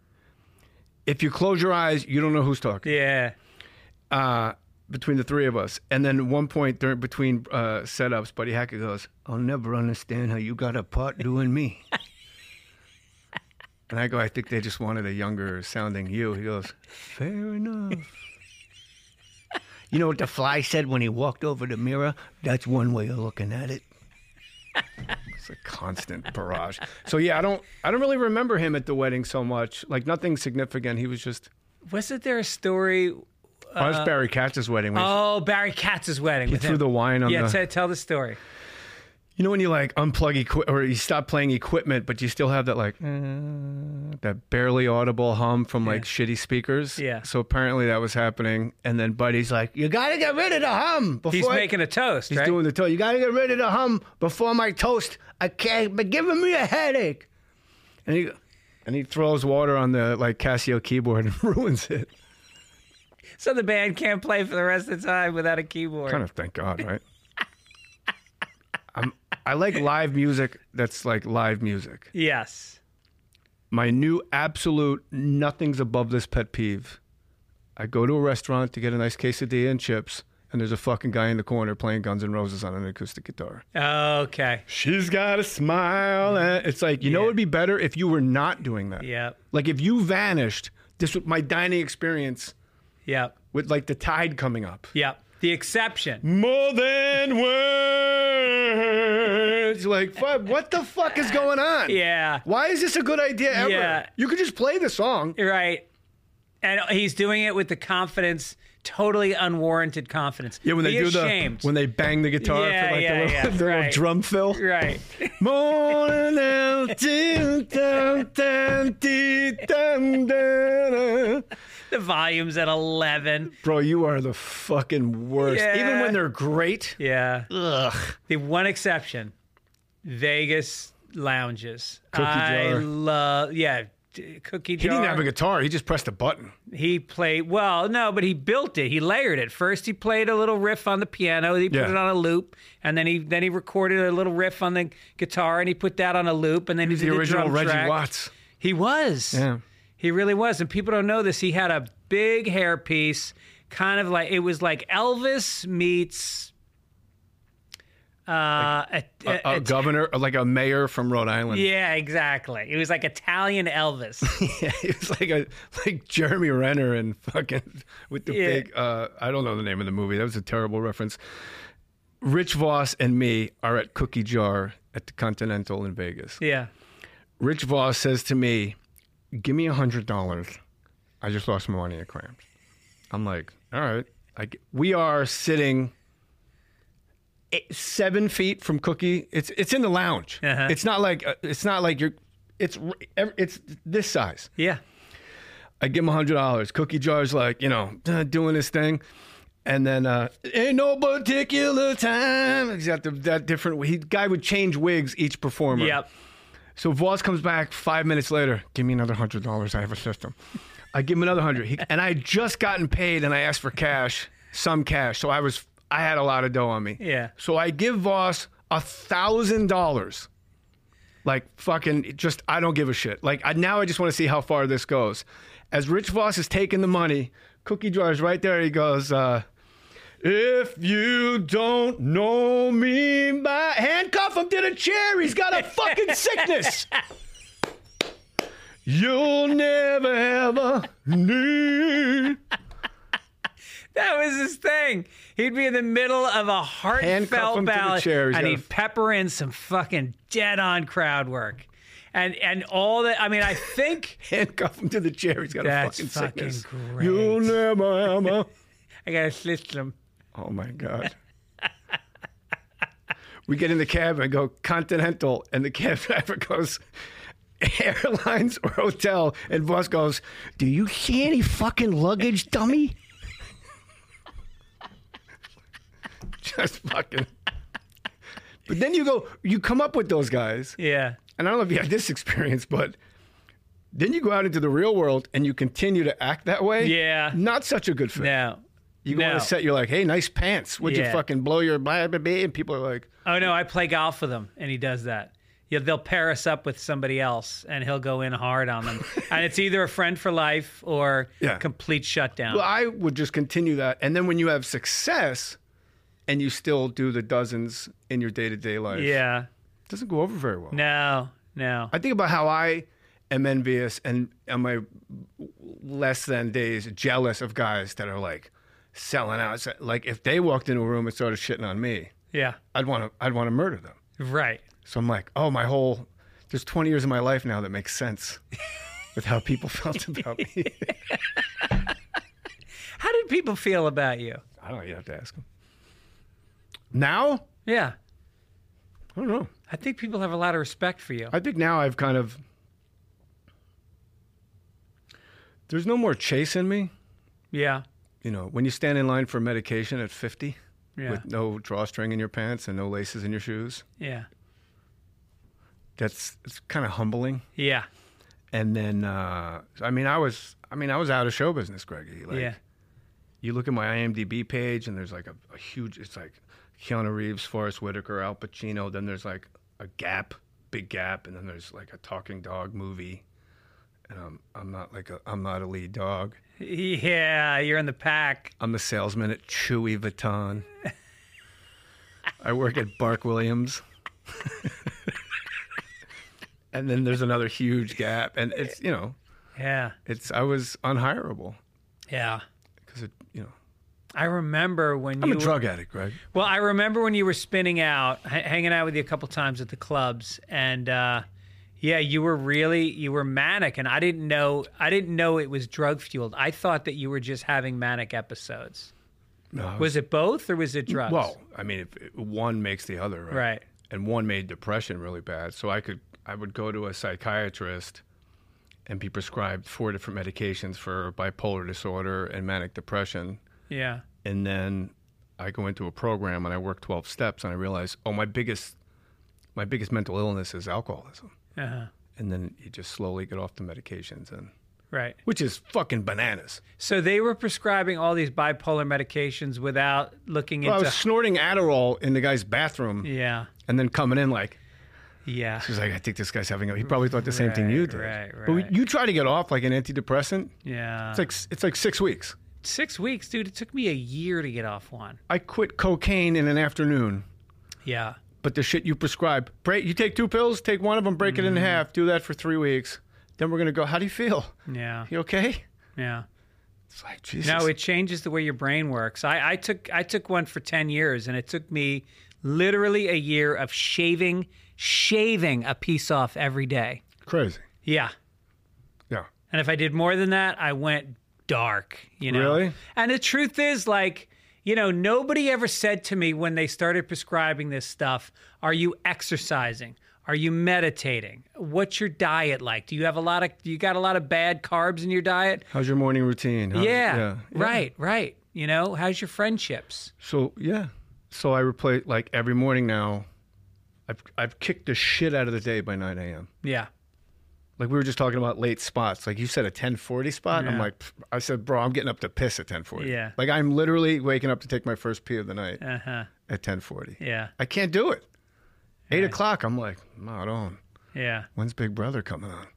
If you close your eyes, you don't know who's talking. Yeah. Uh, between the three of us. And then at one point during between uh, setups, Buddy Hackett goes, I'll never understand how you got a part doing me. And I go, I think they just wanted a younger sounding you. He goes, fair enough. You know what the fly said when he walked over the mirror? That's one way of looking at it. It's a constant barrage. So yeah, I don't I don't really remember him at the wedding so much. Like nothing significant. He was just Wasn't there a story? I was Barry Katz's wedding. When Oh, Barry Katz's wedding. he with threw him. the wine on Yeah, the t- tell the story. You know when you like unplug equipment or you stop playing equipment, but you still have that like uh, that barely audible hum from like shitty speakers. Yeah. So apparently that was happening, and then Buddy's like, "You gotta get rid of the hum before." He's making a toast, He's right? doing the toast. You gotta get rid of the hum before my toast. I can't. But giving me a headache. And he and he throws water on the like Casio keyboard and ruins it. So the band can't play for the rest of the time without a keyboard. Kind of thank God, right? I'm, I like live music that's like live music. Yes. My new absolute nothing's above this pet peeve. I go to a restaurant to get a nice quesadilla and chips, and there's a fucking guy in the corner playing Guns N' Roses on an acoustic guitar. Okay. She's got a smile. And it's like, you know, Yeah. it would be better if you were not doing that. Yep. Like if you vanished, this was my dining experience Yep. with like the tide coming up. Yep. The exception. More than words. Like, fuck, what the fuck is going on? Yeah. Why is this a good idea ever? Yeah. You could just play the song. Right. And he's doing it with the confidence, totally unwarranted confidence. Yeah, when they Be do ashamed. the when they bang the guitar Yeah, for like yeah, the, little, yeah, the little right. drum fill. Right. More than dun, dun, dun, dee, dun, dun, dun. The volume's at eleven. Bro, you are the fucking worst. Yeah. Even when they're great. Yeah. Ugh. The one exception, Vegas lounges. Cookie I jar. love, yeah, d- cookie He jar. didn't have a guitar. He just pressed a button. He played, well, no, but he built it. He layered it. First, he played a little riff on the piano. He put Yeah. it on a loop, and then he then he recorded a little riff on the guitar, and he put that on a loop, and then he He's did the original drum Reggie track. Watts. He was. Yeah. He really was, and people don't know this. He had a big hairpiece, kind of like it was like Elvis meets uh, a, A, a- a a- governor, like a mayor from Rhode Island. yeah, exactly. It was like Italian Elvis. Yeah, he was like a like Jeremy Renner and fucking with the Yeah. big. Uh, I don't know the name of the movie. That was a terrible reference. Rich Voss and me are at Cookie Jar at the Continental in Vegas. Yeah, Rich Voss says to me, "Give me a hundred dollars. I just lost my money at Cramps." I'm like, "All right." I g we are sitting eight, seven feet from Cookie. It's it's in the lounge. Uh-huh. It's not like uh, it's not like you're. It's r- it's this size. yeah, I give him a hundred dollars. Cookie Jar's like, you know, uh, doing his thing, and then uh, ain't no particular time. He's got the, that different. He guy would change wigs each performer. yep. So Voss comes back five minutes later. Give me another hundred dollars. I have a system. I give him another hundred, he, and I had just gotten paid, and I asked for cash, some cash. So I was, I had a lot of dough on me. Yeah. So I give Voss a thousand dollars. Like fucking, just I don't give a shit. Like I, now, I just want to see how far this goes. As Rich Voss is taking the money, Cookie Jar's right there. He goes, uh, "If you don't know me by handcuff him to the chair. He's got a fucking sickness. You'll never ever need." That was his thing. He'd be in the middle of a Handcuff heartfelt him to the ballad, chair. He's and got he'd a- pepper in some fucking dead-on crowd work, and and all that. I mean, I think Handcuff him to the chair. He's got That's a fucking fucking sickness. great. You'll never ever. I got a system. Oh my God. We get in the cab and go Continental, and the cab driver goes, "Airlines or hotel?" And Voss goes, "Do you see any fucking luggage, dummy?" Just fucking. But then you go, you come up with those guys, Yeah, and I don't know if you had this experience, but then you go out into the real world and you continue to act that way. Yeah. Not such a good fit. no, You go no. on a set, you're like, "Hey, nice pants. Would you Yeah. fucking blow your blah, blah, blah?" And people are like, Oh no, I play golf with him, and he does that. Yeah, they'll pair us up with somebody else, and he'll go in hard on them, and it's either a friend for life or Yeah. complete shutdown. well, I would just continue that. And then when you have success and you still do the dozens in your day to day life, yeah, it doesn't go over very well. no, no. I think about how I am envious and on my less than days jealous of guys that are like selling out. So, like if they walked into a room and started shitting on me, Yeah, I'd want to I'd want to murder them. right. So I'm like, oh, my whole there's twenty years of my life now that makes sense with how people felt about me. How did people feel about you? I don't know. You have to ask them. Now, Yeah, I don't know. I think people have a lot of respect for you. I think now I've kind of there's no more chase in me. Yeah, You know, when you stand in line for medication at fifty yeah, with no drawstring in your pants and no laces in your shoes, yeah, that's it's kind of humbling. yeah, And then, uh, I mean, I was, I mean, I was out of show business, Greggy. Like, yeah, you look at my I M D B page, and there's like a, a huge. It's like Keanu Reeves, Forrest Whitaker, Al Pacino. Then there's like a Gap, big Gap, and then there's like a Talking Dog movie, and I'm I'm not like a I'm not a lead dog. Yeah, you're in the pack. I'm the salesman at Chewy Vuitton. I work at Bark Williams. And then there's another huge gap, and it's you know, yeah, it's I was unhireable. Yeah, because it you know. I remember when I'm you a drug were, addict, Greg. Well, I remember when you were spinning out, h- hanging out with you a couple times at the clubs, and uh, yeah, you were really you were manic, and I didn't know I didn't know it was drug fueled. I thought that you were just having manic episodes. No, was, was it both, or was it drugs? Well, I mean, if, if one makes the other, right? Right. And one made depression really bad, so I could I would go to a psychiatrist and be prescribed four different medications for bipolar disorder and manic depression. Yeah. And then I go into a program and I work twelve steps and I realize, oh, my biggest my biggest mental illness is alcoholism. Uh-huh. And then you just slowly get off the medications, and right, which is fucking bananas. So they were prescribing all these bipolar medications without looking well, into. I was snorting Adderall in the guy's bathroom. Yeah. And then coming in like, yeah. She's like, I think this guy's having a... He probably thought the same right, thing you did. Right, right. But we, you try to get off like an antidepressant. Yeah. It's like it's like six weeks. Six weeks, dude. It took me a year to get off one. I quit cocaine in an afternoon. Yeah. But the shit you prescribe, break, you take two pills, take one of them, break mm. it in half, do that for three weeks. Then we're going to go, how do you feel? Yeah. You okay? Yeah. It's like, Jesus. No, it changes the way your brain works. I, I took I took one for ten years, and it took me literally a year of shaving, shaving a piece off every day. Crazy. Yeah. Yeah. And if I did more than that, I went dark, you know? Really? And the truth is, like, you know, nobody ever said to me when they started prescribing this stuff, are you exercising? Are you meditating? What's your diet like? Do you have a lot of, do you got a lot of bad carbs in your diet? How's your morning routine? How, yeah, yeah, right, right. You know, how's your friendships? So, yeah. So I replace, like, every morning now, I've, I've kicked the shit out of the day by nine a.m. Yeah. Like, we were just talking about late spots. Like, you said a ten forty spot. Yeah. I'm like, I said, bro, I'm getting up to piss at ten forty. Yeah. Like, I'm literally waking up to take my first pee of the night uh-huh. at ten forty. Yeah. I can't do it. Eight Right. o'clock, I'm like, not on. Yeah. When's Big Brother coming on?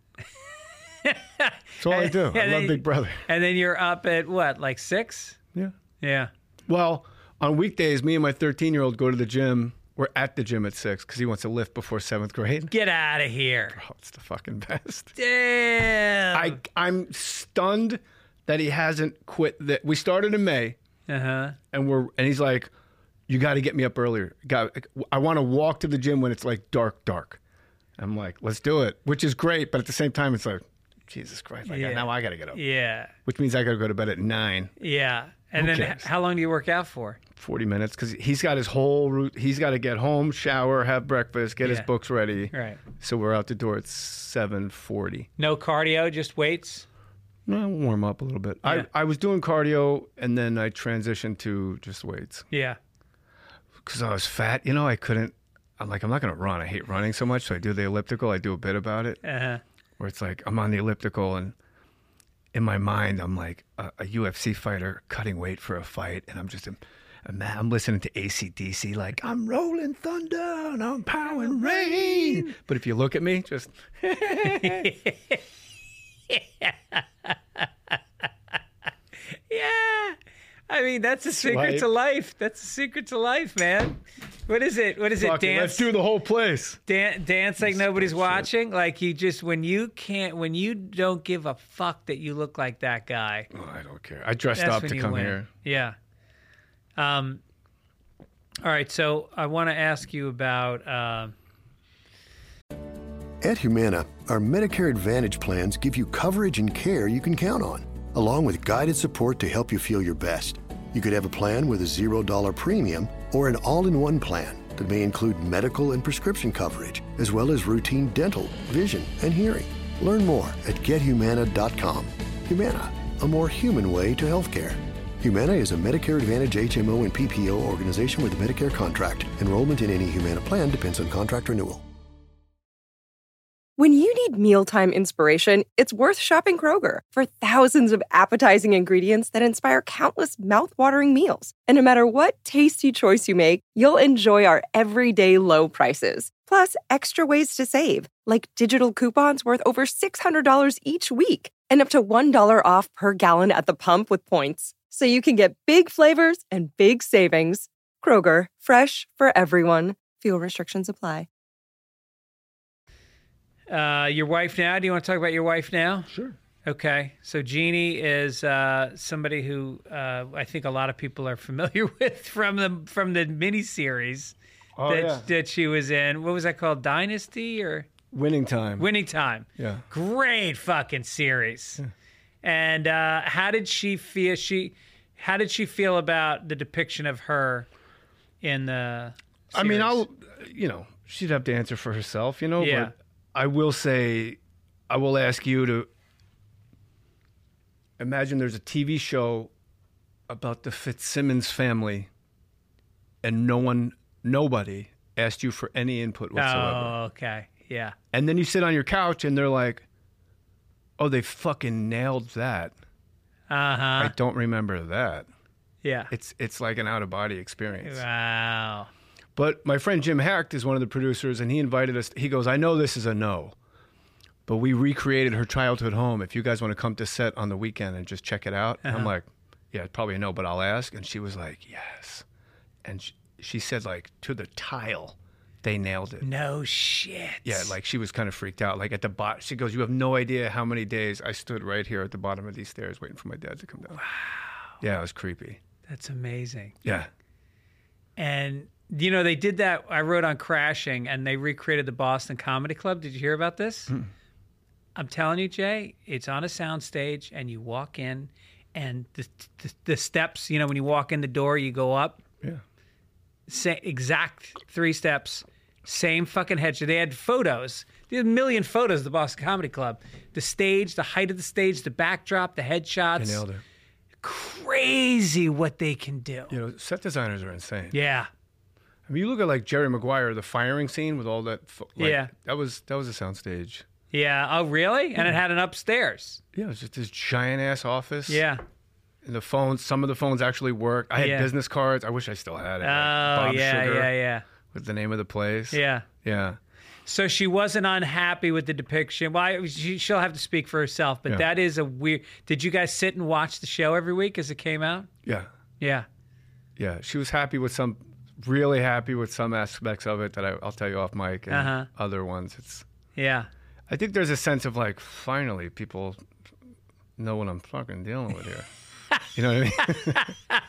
That's all I do. I then, love Big Brother. And then you're up at what, like six? Yeah. Yeah. Well, on weekdays, me and my thirteen-year-old go to the gym. We're at the gym at six because he wants to lift before seventh grade. Get out of here. Oh, it's the fucking best. Damn. I, I'm stunned that he hasn't quit. That we started in May, uh-huh. and we're and he's like, you got to get me up earlier. Got, I want to walk to the gym when it's like dark, dark. I'm like, let's do it, which is great. But at the same time, it's like, Jesus Christ, like, Yeah. now I got to get up. Yeah. Which means I got to go to bed at nine. Yeah. And Who then cares? h- how long do you work out for? forty minutes because he's got his whole route. He's got to get home, shower, have breakfast, get his Yeah. books ready. Right. So we're out the door at seven forty. No cardio, just weights? No, I'll warm up a little bit. Yeah. I, I was doing cardio and then I transitioned to just weights. Yeah. Because I was fat, you know, I couldn't. I'm like, I'm not going to run. I hate running so much. So I do the elliptical. I do a bit about it Uh-huh. where it's like I'm on the elliptical and in my mind, I'm like a, a U F C fighter cutting weight for a fight. And I'm just, I'm, I'm listening to A C D C like, I'm rolling thunder and I'm powering rain. But if you look at me, just. Yeah. I mean, that's a secret Life. to life. That's a secret to life, man. What is it? What is it? Fuck it, Dance. let's do the whole place. Dan- dance like nobody's bullshit. watching. Like you just when you can't when you don't give a fuck that you look like that guy. Oh, I don't care. I dressed That's up when to you come win. here. Yeah. Um. All right. So I want to ask you about. Uh, At Humana, our Medicare Advantage plans give you coverage and care you can count on, along with guided support to help you feel your best. You could have a plan with a zero dollar premium or an all-in-one plan that may include medical and prescription coverage, as well as routine dental, vision, and hearing. Learn more at get humana dot com. Humana, a more human way to healthcare. Humana is a Medicare Advantage H M O and P P O organization with a Medicare contract. Enrollment in any Humana plan depends on contract renewal. When you need mealtime inspiration, it's worth shopping Kroger for thousands of appetizing ingredients that inspire countless mouthwatering meals. And no matter what tasty choice you make, you'll enjoy our everyday low prices. Plus, extra ways to save, like digital coupons worth over six hundred dollars each week and up to one dollar off per gallon at the pump with points. So you can get big flavors and big savings. Kroger, fresh for everyone. Fuel restrictions apply. Uh, your wife now? Do you want to talk about your wife now? Sure. Okay. So Jeannie is uh, somebody who uh, I think a lot of people are familiar with from the from the miniseries Oh, that, yeah. that she was in. What was that called? Dynasty or Winning Time. Winning Time? Yeah. Great fucking series. Yeah. And uh, how did she feel? She how did she feel about the depiction of her in the series? I mean, I'll, you know, she'd have to answer for herself, you know, Yeah. but I will say, I will ask you to imagine there's a T V show about the Fitzsimmons family and no one, nobody asked you for any input whatsoever. Oh, okay. Yeah. And then you sit on your couch and they're like, oh, they fucking nailed that. Uh-huh. I don't remember that. Yeah. It's it's like an out-of-body experience. Wow. But my friend Jim Hecht is one of the producers, and he invited us. He goes, I know this is a no, but we recreated her childhood home. If you guys want to come to set on the weekend and just check it out. Uh-huh. I'm like, yeah, probably a no, but I'll ask. And she was like, yes. And she, she said, like, to the tile, they nailed it. No shit. Yeah, like she was kind of freaked out. Like at the bottom, she goes, you have no idea how many days I stood right here at the bottom of these stairs waiting for my dad to come down. Wow. Yeah, it was creepy. That's amazing. Yeah. And, you know, they did that. I wrote on Crashing, and they recreated the Boston Comedy Club. Did you hear about this? Hmm. I'm telling you, Jay, it's on a soundstage, and you walk in, and the, the, the steps, you know, when you walk in the door, you go up. Yeah. Say, exact three steps, same fucking headshot. They had photos. They had a million photos of the Boston Comedy Club. The stage, the height of the stage, the backdrop, the headshots. They nailed it. Crazy what they can do. You know, set designers are insane. Yeah. I mean, you look at like Jerry Maguire, the firing scene with all that. Fo- like, Yeah. That was that was a soundstage. Yeah. Oh, really? And it had an upstairs. Yeah, it was just this giant ass office. Yeah. And the phones, some of the phones actually worked. I had Yeah. business cards. I wish I still had it. Oh, like Bob yeah, Sugar yeah, yeah. was the name of the place. Yeah. Yeah. So she wasn't unhappy with the depiction. Well, I- she, she'll have to speak for herself, but Yeah. that is a weird. Did you guys sit and watch the show every week as it came out? Yeah. Yeah. Yeah. She was happy with some, really happy with some aspects of it that I, I'll tell you off mic, and Uh-huh. other ones. It's. Yeah. I think there's a sense of like, finally, people know what I'm fucking dealing with here. You know what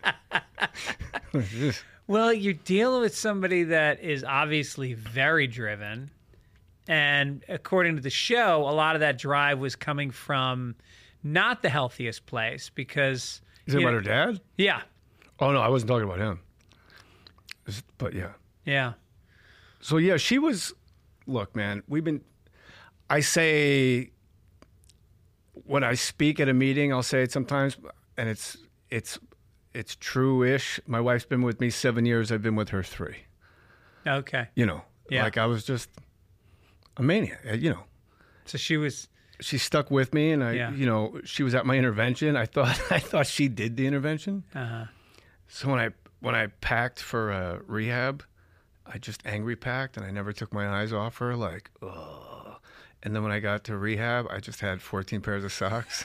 I mean? Well, you're dealing with somebody that is obviously very driven. And according to the show, a lot of that drive was coming from not the healthiest place because. Is it you about know- her dad? Yeah. Oh, no, I wasn't talking about him. It's- But yeah. Yeah. So yeah, she was. Look, man, we've been. I say when I speak at a meeting, I'll say it sometimes, and it's it's it's true-ish. My wife's been with me seven years. I've been with her three. Okay. You know, Yeah. like I was just a maniac. You know, So she was. she stuck with me, and I, Yeah. you know, she was at my intervention. I thought I thought she did the intervention. Uh-huh. So when I when I packed for uh, rehab, I just angry packed, and I never took my eyes off her. Like, ugh. And then when I got to rehab, I just had fourteen pairs of socks.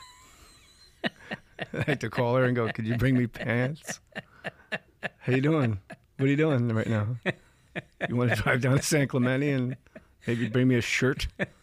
I had to call her and go, "Could you bring me pants? How you doing? What are you doing right now? You want to drive down to San Clemente and maybe bring me a shirt?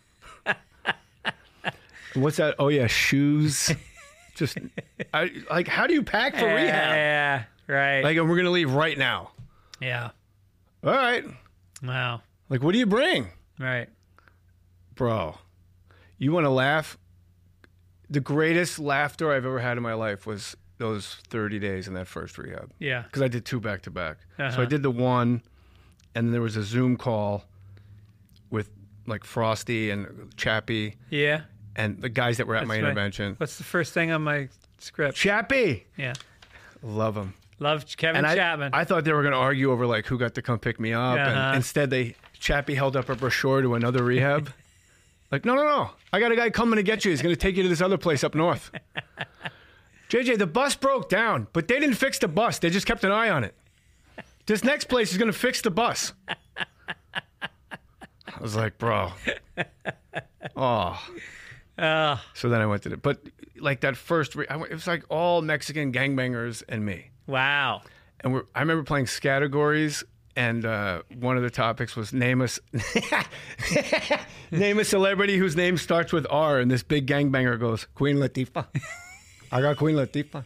What's that? Oh yeah, shoes. Just I, like, how do you pack for rehab? Yeah. Right. Like, and we're gonna leave right now. yeah. All right. Wow. Like, what do you bring, Right. bro? You want to laugh? The greatest laughter I've ever had in my life was those thirty days in that first rehab. Yeah. Because I did two back to back. So Uh-huh. I did the one, and then there was a Zoom call with like Frosty and Chappie Yeah. and the guys that were at That's my right. intervention. What's the first thing on my script? Chappie, Yeah. love him. Love Kevin And I, Chapman. I thought they were going to argue over like who got to come pick me up, Uh-huh. and instead they Chappie held up a brochure to another rehab. Like, no, no, no. I got a guy coming to get you. He's going to take you to this other place up north. J J, the bus broke down, but they didn't fix the bus. They just kept an eye on it. This next place is going to fix the bus. I was like, bro. Oh. Uh, so then I went to it. But like that first, re- I went, it was like all Mexican gangbangers and me. wow. And we're, I remember playing categories, and uh, one of the topics was name a, name a celebrity whose name starts with R, and this big gangbanger goes, Queen Latifah. I got Queen Latifah.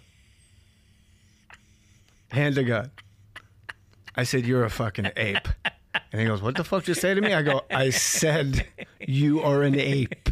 Hand to God. I said, you're a fucking ape. And he goes, what the fuck did you say to me? I go, I said, you are an ape.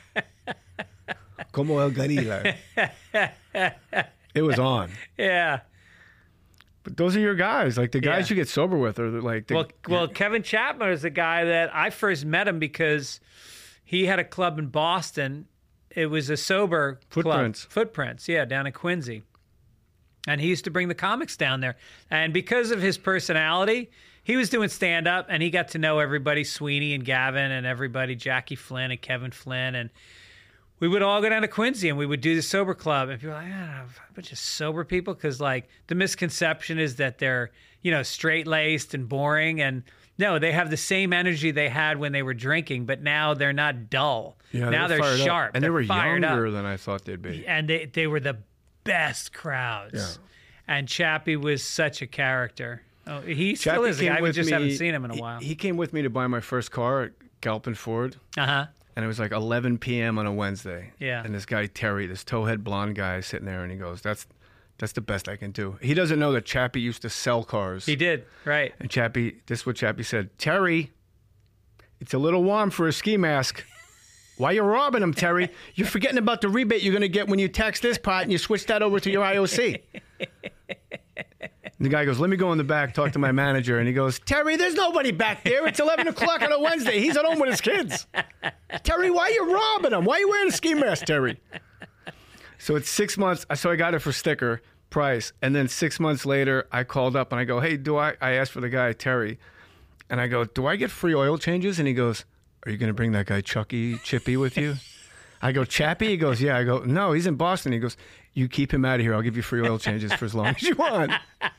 Como el gorila. It was on. Yeah. But those are your guys. Like the guys Yeah. you get sober with are like... The, Well, well, Kevin Chapman is the guy that I first met him because he had a club in Boston. It was a sober Footprints. club. Footprints, yeah, down in Quincy. And he used to bring the comics down there. And because of his personality, he was doing stand-up, and he got to know everybody, Sweeney and Gavin and everybody, Jackie Flynn and Kevin Flynn. And we would all go down to Quincy, and we would do the sober club. And people were like, I don't know, a bunch of sober people? Because, like, the misconception is that they're, you know, straight-laced and boring. And, no, they have the same energy they had when they were drinking, but now they're not dull. yeah, now they were they're fired up. sharp. And they're they were fired younger up. than I thought they'd be. And they, they were the best crowds. Yeah. And Chappie was such a character. Oh, he still Chappie is. came I with just me- haven't seen him in a he- while. He came with me to buy my first car at Galpin Ford. Uh-huh. And it was like eleven p.m. on a Wednesday. Yeah. And this guy, Terry, this towhead blonde guy, is sitting there, and he goes, that's that's the best I can do. He doesn't know that Chappie used to sell cars. He did, right. And Chappie, this is what Chappie said, Terry, it's a little warm for a ski mask. Why you robbing him, Terry? You're forgetting about the rebate you're going to get when you tax this pot and you switch that over to your I O C. And the guy goes, let me go in the back, talk to my manager. And he goes, Terry, there's nobody back there. It's eleven o'clock on a Wednesday. He's at home with his kids. Terry, why are you robbing him? Why are you wearing a ski mask, Terry? So it's six months. So I got it for sticker price. And then six months later, I called up and I go, hey, do I, I asked for the guy, Terry. And I go, do I get free oil changes? And he goes, are you going to bring that guy Chucky Chippy with you? I go, Chappie? He goes, yeah. I go, no, he's in Boston. He goes, you keep him out of here. I'll give you free oil changes for as long as you want.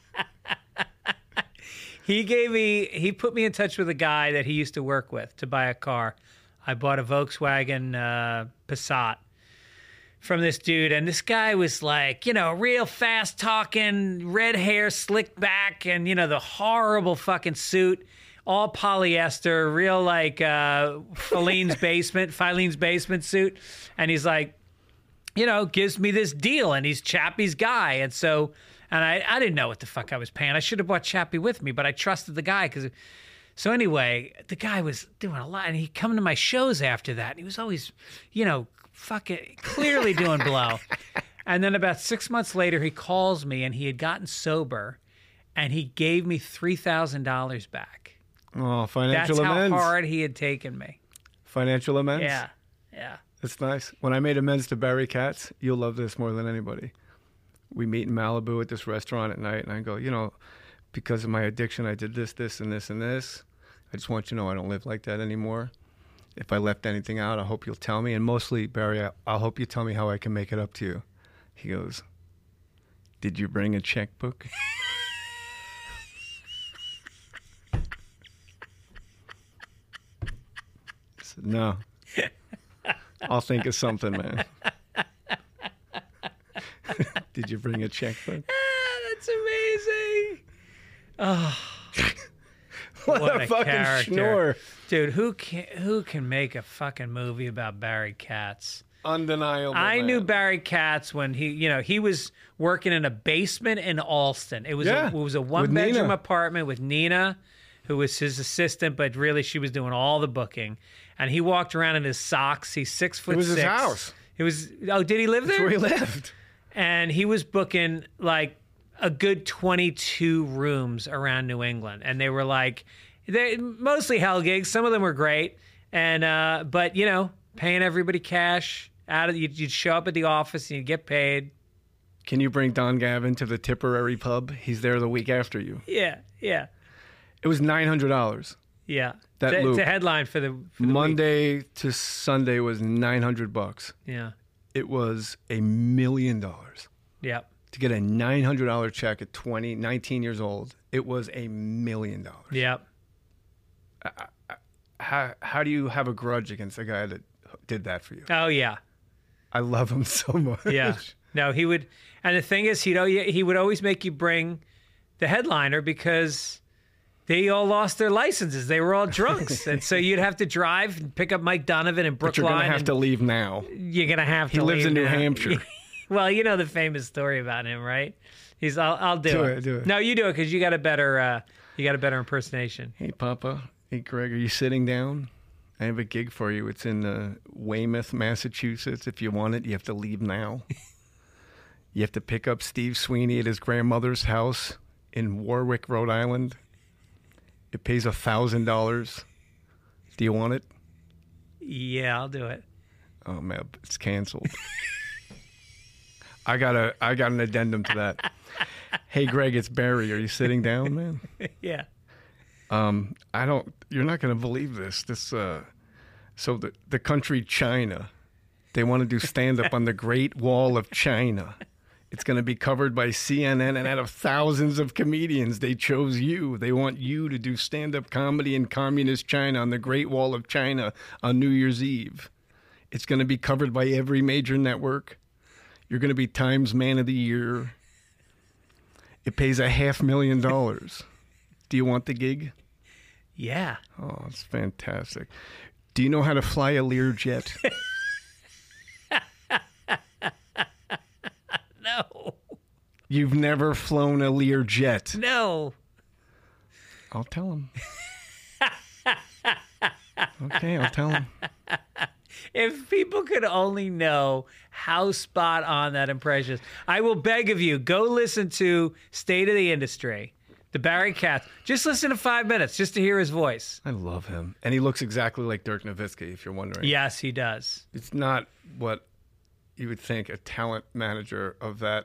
He gave me, he put me in touch with a guy that he used to work with to buy a car. I bought a Volkswagen uh, Passat from this dude. And this guy was like, you know, real fast talking, red hair, slicked back, and, you know, the horrible fucking suit. All polyester, real like uh, Filene's basement, Filene's basement suit. And he's like, you know, gives me this deal, and he's Chappie's guy. And so, and I, I didn't know what the fuck I was paying. I should have bought Chappie with me, but I trusted the guy. Cause, so anyway, the guy was doing a lot, and he'd come to my shows after that. And he was always, you know, fucking clearly doing blow. And then about six months later, he calls me, and he had gotten sober, and he gave me three thousand dollars back. Oh, financial That's amends. how hard he had taken me. Financial amends? Yeah, yeah. That's nice. When I made amends to Barry Katz, you'll love this more than anybody. We meet in Malibu at this restaurant at night, and I go, you know, because of my addiction, I did this, this, and this, and this. I just want you to know I don't live like that anymore. If I left anything out, I hope you'll tell me. And mostly, Barry, I, I'll hope you tell me how I can make it up to you. He goes, did you bring a checkbook? I said, no. I'll think of something, man. Did you bring a checkbook? Ah, that's amazing. Oh, What, what a, a fucking character. schnorr. dude, who can who can make a fucking movie about Barry Katz? Undeniable. I man. knew Barry Katz when he, you know, he was working in a basement in Alston. It was Yeah, a, it was a with one bedroom Nina. apartment with Nina, who was his assistant, but really she was doing all the booking. And he walked around in his socks. He's six foot It was six. his house. It was. Oh, did he live That's there? where he lived. And he was booking like a good twenty-two rooms around New England, and they were like, they mostly hell gigs. Some of them were great, and uh, but you know, paying everybody cash out of you'd, you'd show up at the office and you'd get paid. Can you bring Don Gavin to the Tipperary pub? He's there the week after you. Yeah, yeah, It was nine hundred dollars. yeah. That to, loop. to headline for the, for the Monday week. to Sunday was nine hundred bucks. Yeah. It was a million dollars. Yep. To get a nine hundred dollars check at twenty, nineteen years old, it was a million dollars. Yep. How how do you have a grudge against a guy that did that for you? Oh, yeah. I love him so much. Yeah. No, he would. And the thing is, he'd, he would always make you bring the headliner because they all lost their licenses. They were all drunks. And so you'd have to drive and pick up Mike Donovan in But Brookline. you're going to have and to leave now. You're going to have to He lives leave in New now. Hampshire. Well, you know the famous story about him, right? He's, I'll, I'll do, Do it. it, do it. No, you do it because you got a better, uh, you got a better impersonation. Hey, Papa. Hey, Greg, are you sitting down? I have a gig for you. It's in uh, Weymouth, Massachusetts. If you want it, you have to leave now. You have to pick up Steve Sweeney at his grandmother's house in Warwick, Rhode Island. It pays a thousand dollars. Do you want it? Yeah, I'll do it. Oh man, it's canceled. I got a I got an addendum to that. Hey, Greg, it's Barry. Are you sitting down, man? Yeah. Um, I don't. You're not going to believe this. This. Uh, so the the country China, they want to do stand up on the Great Wall of China. It's going to be covered by C N N, and out of thousands of comedians, they chose you. They want you to do stand up comedy in communist China on the Great Wall of China on New Year's Eve. It's going to be covered by every major network. You're going to be Times Man of the Year. It pays a half million dollars. Do you want the gig? Yeah. Oh, it's fantastic. Do you know how to fly a Learjet? No. You've never flown a Learjet. No. I'll tell him. Okay, I'll tell him. If people could only know how spot on that impression is. I will beg of you, go listen to State of the Industry, the Barry Katz. Just listen to five minutes just to hear his voice. I love him. And he looks exactly like Dirk Nowitzki, if you're wondering. Yes, he does. It's not what you would think a talent manager of that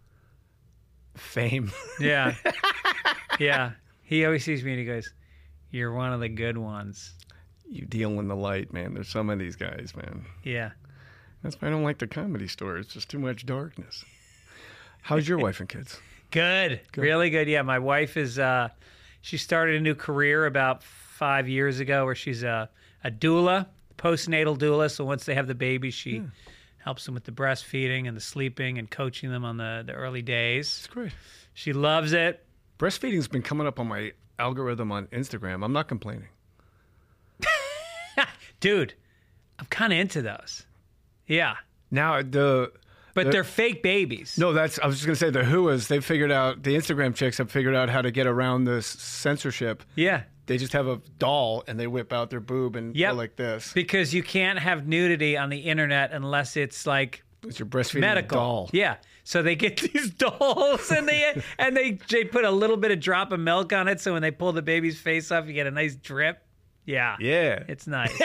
fame. Yeah. Yeah. He always sees me and he goes, "You're one of the good ones." You deal in the light, man. There's some of these guys, man. Yeah. That's why I don't like the Comedy Store. It's just too much darkness. How's your wife and kids? Good. Good. Really good. Yeah, my wife is, uh, she started a new career about five years ago where she's a, a doula, postnatal doula. So once they have the baby, she Hmm. helps them with the breastfeeding and the sleeping and coaching them on the, the early days. It's great. She loves it. Breastfeeding's been coming up on my algorithm on Instagram. I'm not complaining. Dude, I'm kind of into those. Yeah. Now the But the- they're fake babies. no, that's I was just gonna say the Whoas. They've figured out the Instagram chicks have figured out how to get around this censorship. Yeah. They just have a doll and they whip out their boob and Yep. go like this. Because you can't have nudity on the internet unless it's like It's your breastfeeding medical. doll. Yeah. So they get these dolls and they and they they put a little bit of drop of milk on it, so when they pull the baby's face off, you get a nice drip. Yeah. Yeah. It's nice.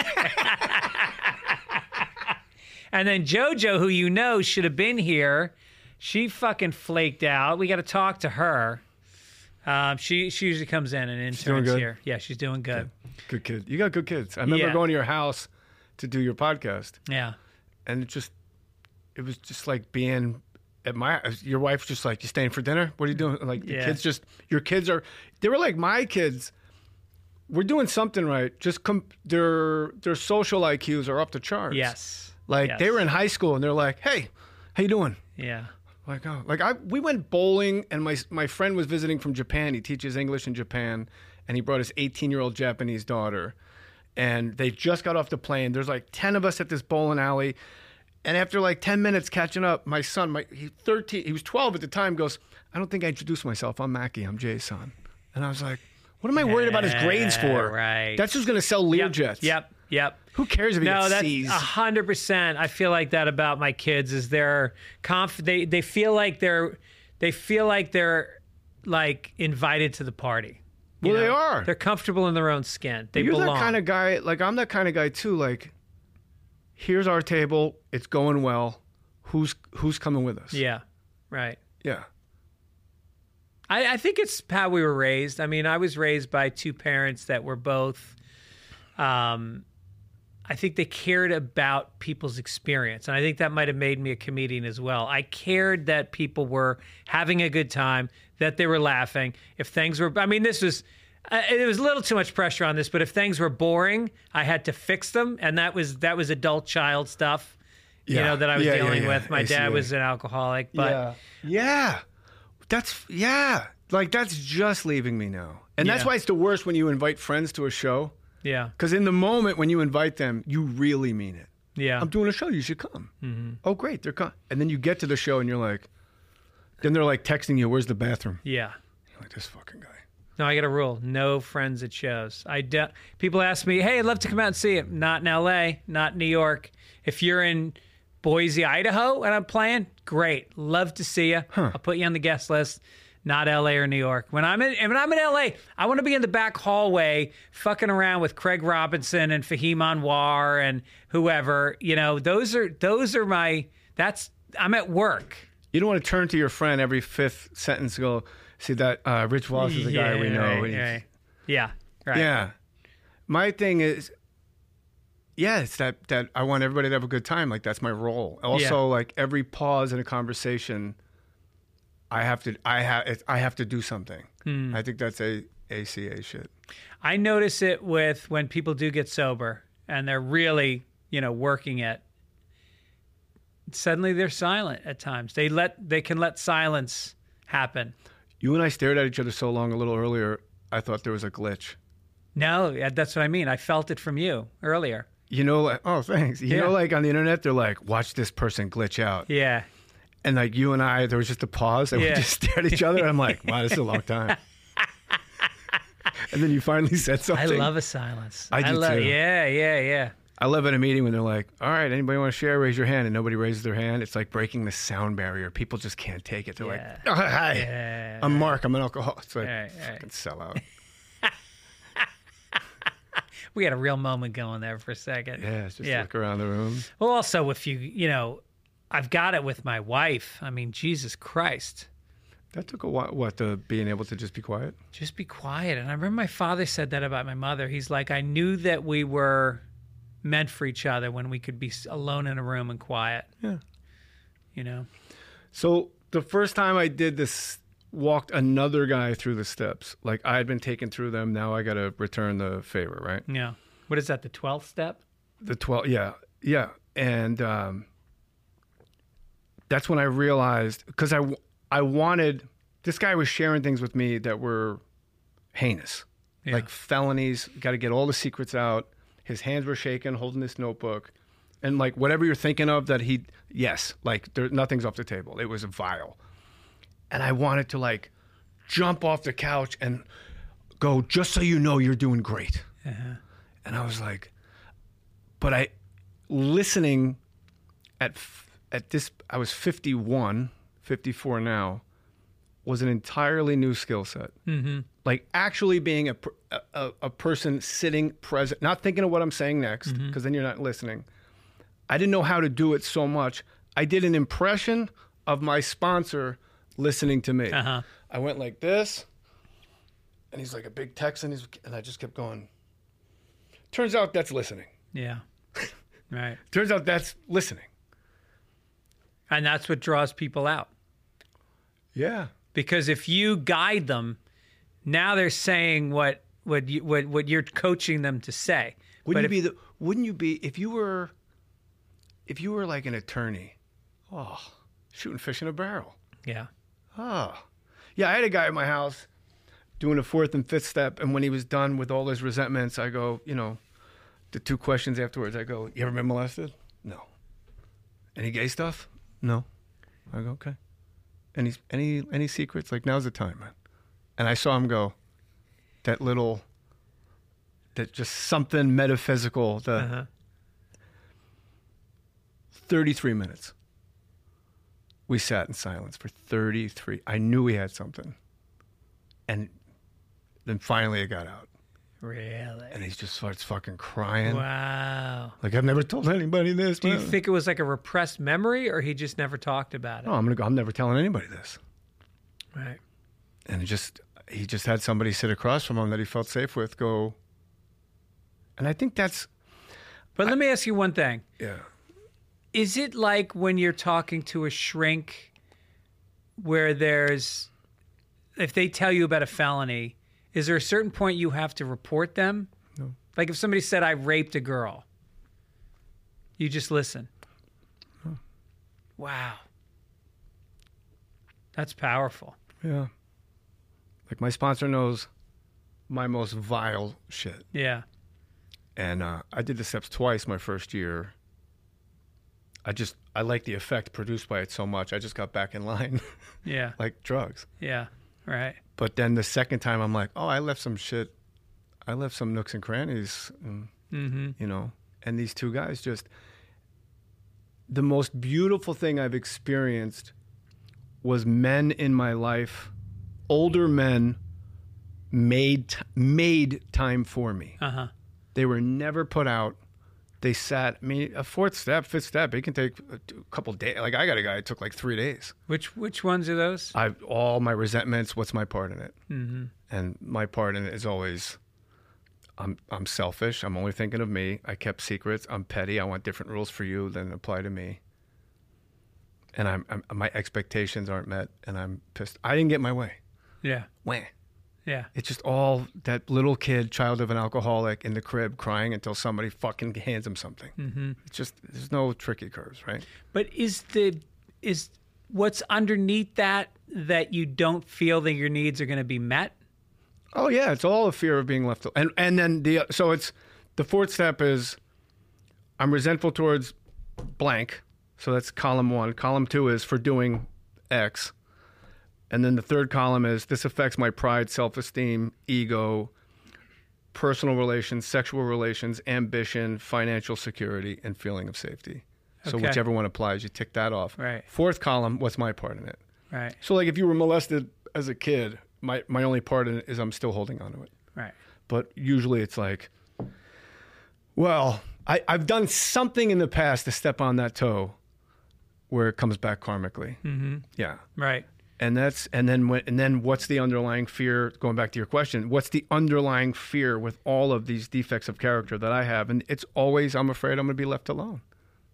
And then JoJo, who you know should have been here, she fucking flaked out. We got to talk to her. Um, she she usually comes in and doing interns good? here. Yeah, she's doing good. Good kid. You got good kids. I remember Yeah. going to your house to do your podcast, Yeah. and it just it was just like being at my your wife's just like, "You staying for dinner? What are you doing?" Like the Yeah. kids just your kids are they were like my kids. We're doing something right. Just com- their their social I Qs are up the charts. Yes. Like Yes. they were in high school and they're like, "Hey, how you doing?" Yeah. Like, oh, like I we went bowling and my my friend was visiting from Japan. He teaches English in Japan, and he brought his eighteen-year-old Japanese daughter. And they just got off the plane. There's like ten of us at this bowling alley. And after like ten minutes catching up, my son, my he thirteen, he was twelve at the time, goes, "I don't think I introduced myself. I'm Mackie. I'm Jay's son." And I was like, "What am I worried about his grades for? right. That's who's going to sell Yep. Learjets. Yep. Yep. Who cares if he No, gets that's C's?" a hundred percent. I feel like that about my kids. Is they're conf- they they feel like they're they feel like they're like invited to the party. You Well, they know? are. They're comfortable in their own skin. They You're belong. that kind of guy. Like I'm that kind of guy too. Like, here's our table. It's going well. Who's who's coming with us? Yeah. Right. Yeah. I, I think it's how we were raised. I mean, I was raised by two parents that were both um, I think they cared about people's experience. And I think that might have made me a comedian as well. I cared that people were having a good time, that they were laughing. If things were, I mean, this was, uh, it was a little too much pressure on this, but if things were boring, I had to fix them. And that was, that was adult child stuff, you Yeah. know, that I was Yeah, yeah, dealing yeah. with. My A C A. dad was an alcoholic, but yeah. Yeah. That's, yeah. Like, that's just leaving me now. And that's Yeah. why it's the worst when you invite friends to a show. yeah, Because in the moment when you invite them, you really mean it. yeah. I'm doing a show. You should come. Mm-hmm. Oh, great. They're coming. And then you get to the show and you're like, then they're like texting you, where's the bathroom? yeah. You're like, this fucking guy. No, I got a rule. No friends at shows. I de- People ask me, hey, I'd love to come out and see it. Not in L A, not in New York. If you're in Boise, Idaho, and I'm playing, great. Love to see you. I'll put you on the guest list. Not L A or New York. When I'm in, when I'm in L A, I want to be in the back hallway, fucking around with Craig Robinson and Fahim Anwar and whoever. You know, those are those are my. That's I'm at work. You don't want to turn to your friend every fifth sentence and go, see that uh, Rich Voss is a guy we know. right, and he's- right. Yeah, right. Yeah. My thing is, yeah, it's that, that I want everybody to have a good time. Like, that's my role. Also, Yeah. like, every pause in a conversation, I have to, I have, I have to do something. Hmm. I think that's a A C A shit. I notice it with when people do get sober and they're really, you know, working it. Suddenly they're silent at times. They let they can let silence happen. You and I stared at each other so long a little earlier, I thought there was a glitch. No, yeah, that's what I mean. I felt it from you earlier. You know, like, oh, thanks. You Yeah. know, like on the internet, they're like, watch this person glitch out. Yeah. And like you and I, there was just a pause and Yeah. we just stared at each other. I'm like, wow, this is a long time. And then you finally said I something. love a silence. I do love, too. Yeah, yeah, yeah. I love at a meeting when they're like, all right, anybody want to share? Raise your hand. And nobody raises their hand. It's like breaking the sound barrier. People just can't take it. They're Yeah. like, oh, hi, Yeah. I'm Mark. I'm an alcoholic. It's like, Right, right. fucking sell out. We had a real moment going there for a second. Yeah, it's just Yeah. look around the room. Well, also, if you, you know, I've got it with my wife. I mean, Jesus Christ. That took a while, what, to being able to just be quiet? Just be quiet. And I remember my father said that about my mother. He's like, I knew that we were meant for each other when we could be s- alone in a room and quiet. Yeah. You know? So the first time I did this, walked another guy through the steps. Like I had been taken through them. Now I got to return the favor, right? Yeah. What is that, the twelfth step? The twelve, yeah, yeah. And um, that's when I realized, because I, I wanted, this guy was sharing things with me that were heinous, Yeah. like felonies, got to get all the secrets out. His hands were shaking, holding this notebook. And like whatever you're thinking of that he, yes, like there, nothing's off the table. It was vile. And I wanted to like jump off the couch and go, just so you know, you're doing great. Uh-huh. And I was like, but I, listening at, f- at this, I was fifty-one, fifty-four now, was an entirely new skill set. Mm-hmm. Like actually being a, per- a, a person sitting present, not thinking of what I'm saying next, because then you're not listening. I didn't know how to do it so much. I did an impression of my sponsor listening to me. Uh-huh. I went like this, and he's like a big Texan, he's, and I just kept going. Turns out that's listening. Yeah. Right. Turns out that's listening. And that's what draws people out. Yeah. Because if you guide them, now they're saying what what you what, what you're coaching them to say. Wouldn't But you if- be the? Wouldn't you be if you were? If you were like an attorney, oh, shooting fish in a barrel. Yeah. Oh, yeah. I had a guy at my house doing a fourth and fifth step, and when he was done with all his resentments, I go, you know, the two questions afterwards. I go, you ever been molested? No. Any gay stuff? No. I go, okay. Any any any secrets? Like now's the time, man. And I saw him go, that little, that just something metaphysical. The Uh-huh. thirty-three minutes. We sat in silence for thirty-three. I knew we had something. And then finally it got out. Really? And he just starts fucking crying. Wow. Like, I've never told anybody this. Do you man. think it was like a repressed memory, or he just never talked about it? No, I'm gonna go. I'm never telling anybody this. Right. And it just, he just had somebody sit across from him that he felt safe with go. And I think that's... But let me ask you one thing. Yeah. Is it like when you're talking to a shrink where there's, if they tell you about a felony, is there a certain point you have to report them? No. Like if somebody said, I raped a girl, you just listen. No. Wow. That's powerful. Yeah. Like my sponsor knows my most vile shit. Yeah. And uh, I did the steps twice my first year. I just, I like the effect produced by it so much. I just got back in line. Yeah. Like drugs. Yeah. Right. But then the second time I'm like, oh, I left some shit. I left some nooks and crannies, and, Mm-hmm. you know, and these two guys just, the most beautiful thing I've experienced was men in my life, older men made, made time for me. Uh-huh. They were never put out. They sat, I mean, a fourth step, fifth step, it can take a, a couple days. Like I got a guy, it took like three days. Which which ones are those? I all my resentments, what's my part in it? Mm-hmm. And my part in it is always, I'm I'm selfish. I'm only thinking of me. I kept secrets. I'm petty. I want different rules for you than apply to me. And I'm, I'm my expectations aren't met, and I'm pissed. I didn't get my way. Yeah. Wah. Yeah. It's just all that little kid, child of an alcoholic, in the crib crying until somebody fucking hands him something. Mm-hmm. It's just, there's no tricky curves, right? But is the is what's underneath that that you don't feel that your needs are going to be met? Oh yeah, it's all a fear of being left. And and then the so it's the fourth step is I'm resentful towards blank. So that's column one. Column two is for doing X. And then the third column is this affects my pride, self-esteem, ego, personal relations, sexual relations, ambition, financial security, and feeling of safety. So Okay. whichever one applies, you tick that off. Right. Fourth column, what's my part in it? Right. So like if you were molested as a kid, my, my only part in it is I'm still holding on to it. Right. But usually it's like, well, I, I've done something in the past to step on that toe where it comes back karmically. Mm-hmm. Yeah. Right. And that's and then when and then what's the underlying fear? Going back to your question, what's the underlying fear with all of these defects of character that I have? And it's always I'm afraid I'm going to be left alone.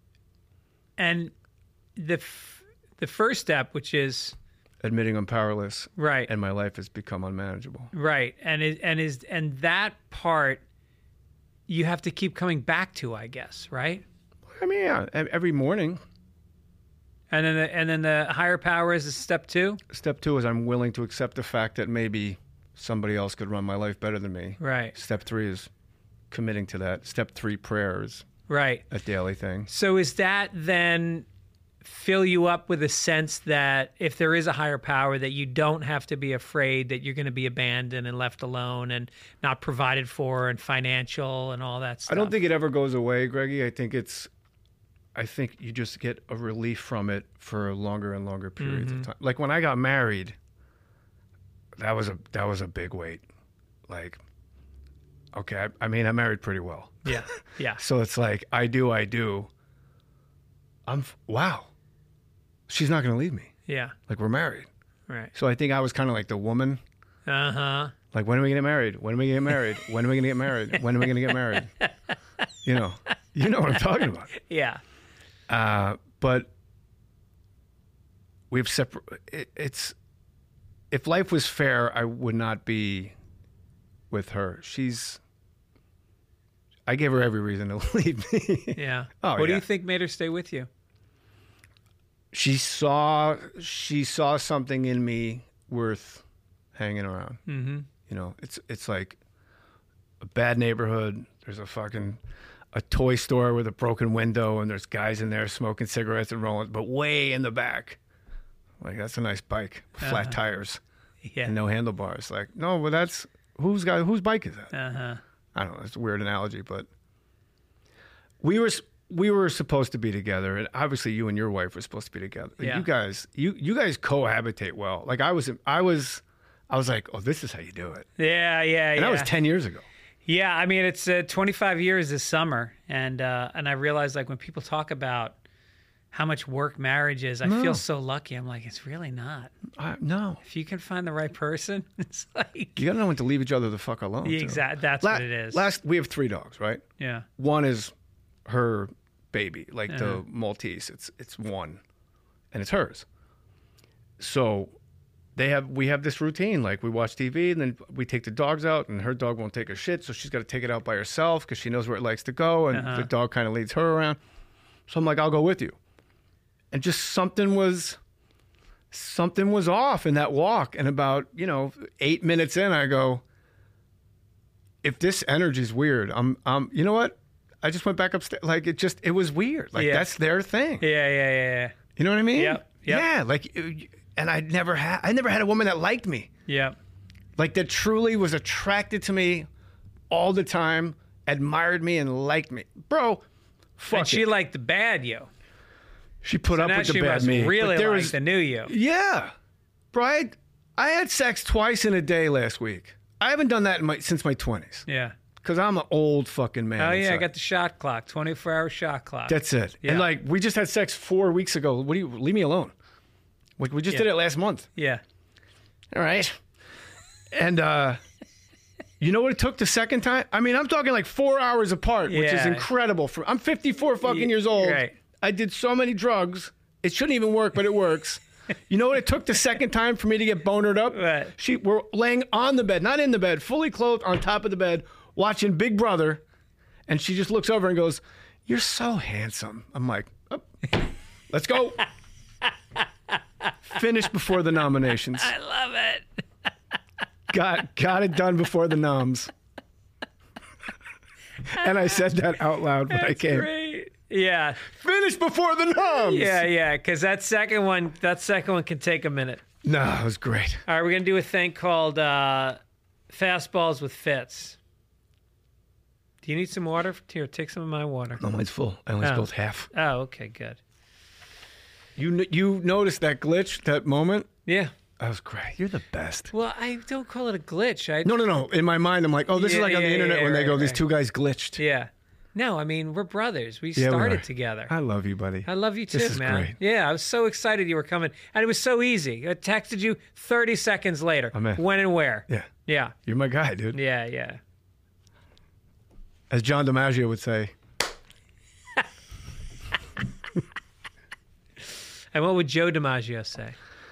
And the f- the first step, which is Admitting I'm powerless, right, and my life has become unmanageable. right, and is and is and that part you have to keep coming back to, I guess, right? I mean, yeah, e- every morning. And then the, and then the higher power is step two. Step two is I'm willing to accept the fact that maybe somebody else could run my life better than me. Right. Step three is committing to that. Step three, prayer is Right. a daily thing. So is that then fill you up with a sense that if there is a higher power, that you don't have to be afraid that you're going to be abandoned and left alone and not provided for and financial and all that stuff? I don't think it ever goes away, Greggy. I think it's, I think you just get a relief from it for longer and longer periods Mm-hmm. of time. Like when I got married, that was a that was a big weight. Like, okay, I, I mean, I married pretty well. Yeah. Yeah. So it's like, I do, I do. I'm, f- wow. She's not going to leave me. Yeah. Like, we're married. Right. So I think I was kind of like the woman. Uh-huh. Like, when are we going to get married? When are we going to get married? When are we going to get married? When are we going to get married? You know, you know what I'm talking about. Yeah. Uh, but we've separ- it, it's, if life was fair, I would not be with her. She's, I gave her every reason to leave me. Yeah. Oh, what do yeah. you think made her stay with you? She saw, she saw something in me worth hanging around. Mm-hmm. You know, it's, it's like a bad neighborhood. There's a fucking, a toy store with a broken window and there's guys in there smoking cigarettes and rolling, but way in the back. Like, that's a nice bike. Flat Uh-huh. tires Yeah. and no handlebars. Like, no, but that's, whose guy, whose bike is that? Uh-huh. I don't know. It's a weird analogy, but we were we were supposed to be together, and obviously you and your wife were supposed to be together. Yeah. You guys, you you guys cohabitate well. Like I was, I was, I was like, oh, this is how you do it. Yeah, yeah, And yeah. that was ten years ago. Yeah, I mean, it's uh, twenty-five years this summer, and uh, and I realized, like, when people talk about how much work marriage is. I No. feel so lucky. I'm like, it's really not. I, no. If you can find the right person, it's like You gotta know when to leave each other the fuck alone. yeah, too. exactly. That's La- what it is. Last, we have three dogs, right? yeah. One is her baby, like Uh-huh. the Maltese. It's it's one, and it's hers. So they have we have this routine. Like we watch T V, and then we take the dogs out, and her dog won't take a shit, so she's got to take it out by herself because she knows where it likes to go, and Uh-huh. the dog kind of leads her around. So I'm like, I'll go with you, and just something was. Something was off in that walk, and about you know eight minutes in, I go, if this energy's weird, I'm, I'm, you know what? I just went back upstairs. Like it just, it was weird. Like Yeah. that's their thing. Yeah, yeah, yeah, yeah. You know what I mean? Yep, yep. Yeah. Like, it- and I never had, I never had a woman that liked me. Yeah. Like that truly was attracted to me all the time, admired me and liked me, bro. Fuck And she it. liked the bad you. She put up Now with the she bad must me. But really there like was, the new you. yeah, bro. I, I had sex twice in a day last week. I haven't done that in my, since my twenties. Yeah. Because I'm an old fucking man. Oh, yeah, I inside. got the shot clock, twenty-four hour shot clock. That's it. Yeah. And like we just had sex four weeks ago. What do you leave me alone? Like we just Yeah. did it last month. Yeah. All right. And uh you know what it took the second time? I mean, I'm talking like four hours apart, which is Yeah. incredible. For I'm fifty-four fucking Y- years old. right. I did so many drugs. It shouldn't even work, but it works. You know what it took the second time for me to get bonered up? What? She we're laying on the bed, not in the bed, fully clothed on top of the bed, watching Big Brother, and she just looks over and goes, "You're so handsome." I'm like, oh, "Let's go." Finished before the nominations. I love it. Got got it done before the noms. And I said that out loud when I That's came. great. Yeah. Finished before the noms. Yeah, yeah. Because that second one, that second one can take a minute. No, it was great. All right, we're gonna do a thing called uh, fastballs with Fitz. Do you need some water? Here, take some of my water. No, mine's full. I only Oh. spilled half. Oh, okay, good. You kn- you noticed that glitch, that moment? Yeah. That was great. You're the best. Well, I don't call it a glitch. I No, no, no. In my mind, I'm like, oh, this is Yeah, like on the yeah, internet yeah, when they right, go, these right. two guys glitched. Yeah. No, I mean we're brothers. We Yeah, we started are. together. I love you, buddy. I love you too, This is man. great. Yeah, I was so excited you were coming, and it was so easy. I texted you thirty seconds later. I'm in. When and where? Yeah. Yeah. You're my guy, dude. Yeah. Yeah. As John DiMaggio would say. And what would Joe DiMaggio say?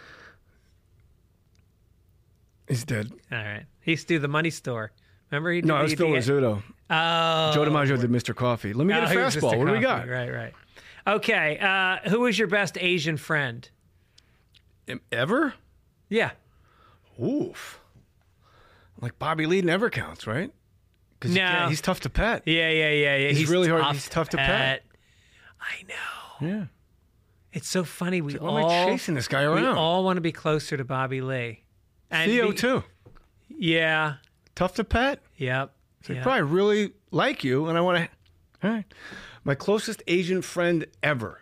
He's dead. All right. He used to do the money store. Remember he did No, it was the, Phil the- Rizzuto. Oh. Joe DiMaggio did Mister Coffee. Let me get Oh, a he was just fastball. a What do we got? coffee. Right, right. Okay. Uh, who was your best Asian friend? Em- Ever? Yeah. Oof. Like Bobby Lee never counts, right? Because No. he's tough to pet. Yeah, yeah, yeah, yeah. He's really hard- tough he's tough to pet. I know. Yeah. It's so funny. We Why am all I chasing this guy we around? all want to be closer to Bobby Lee. And Theo, be- too. Yeah. Tough to pet. Yep. I yep. probably really like you, and I want to. All right. My closest Asian friend ever.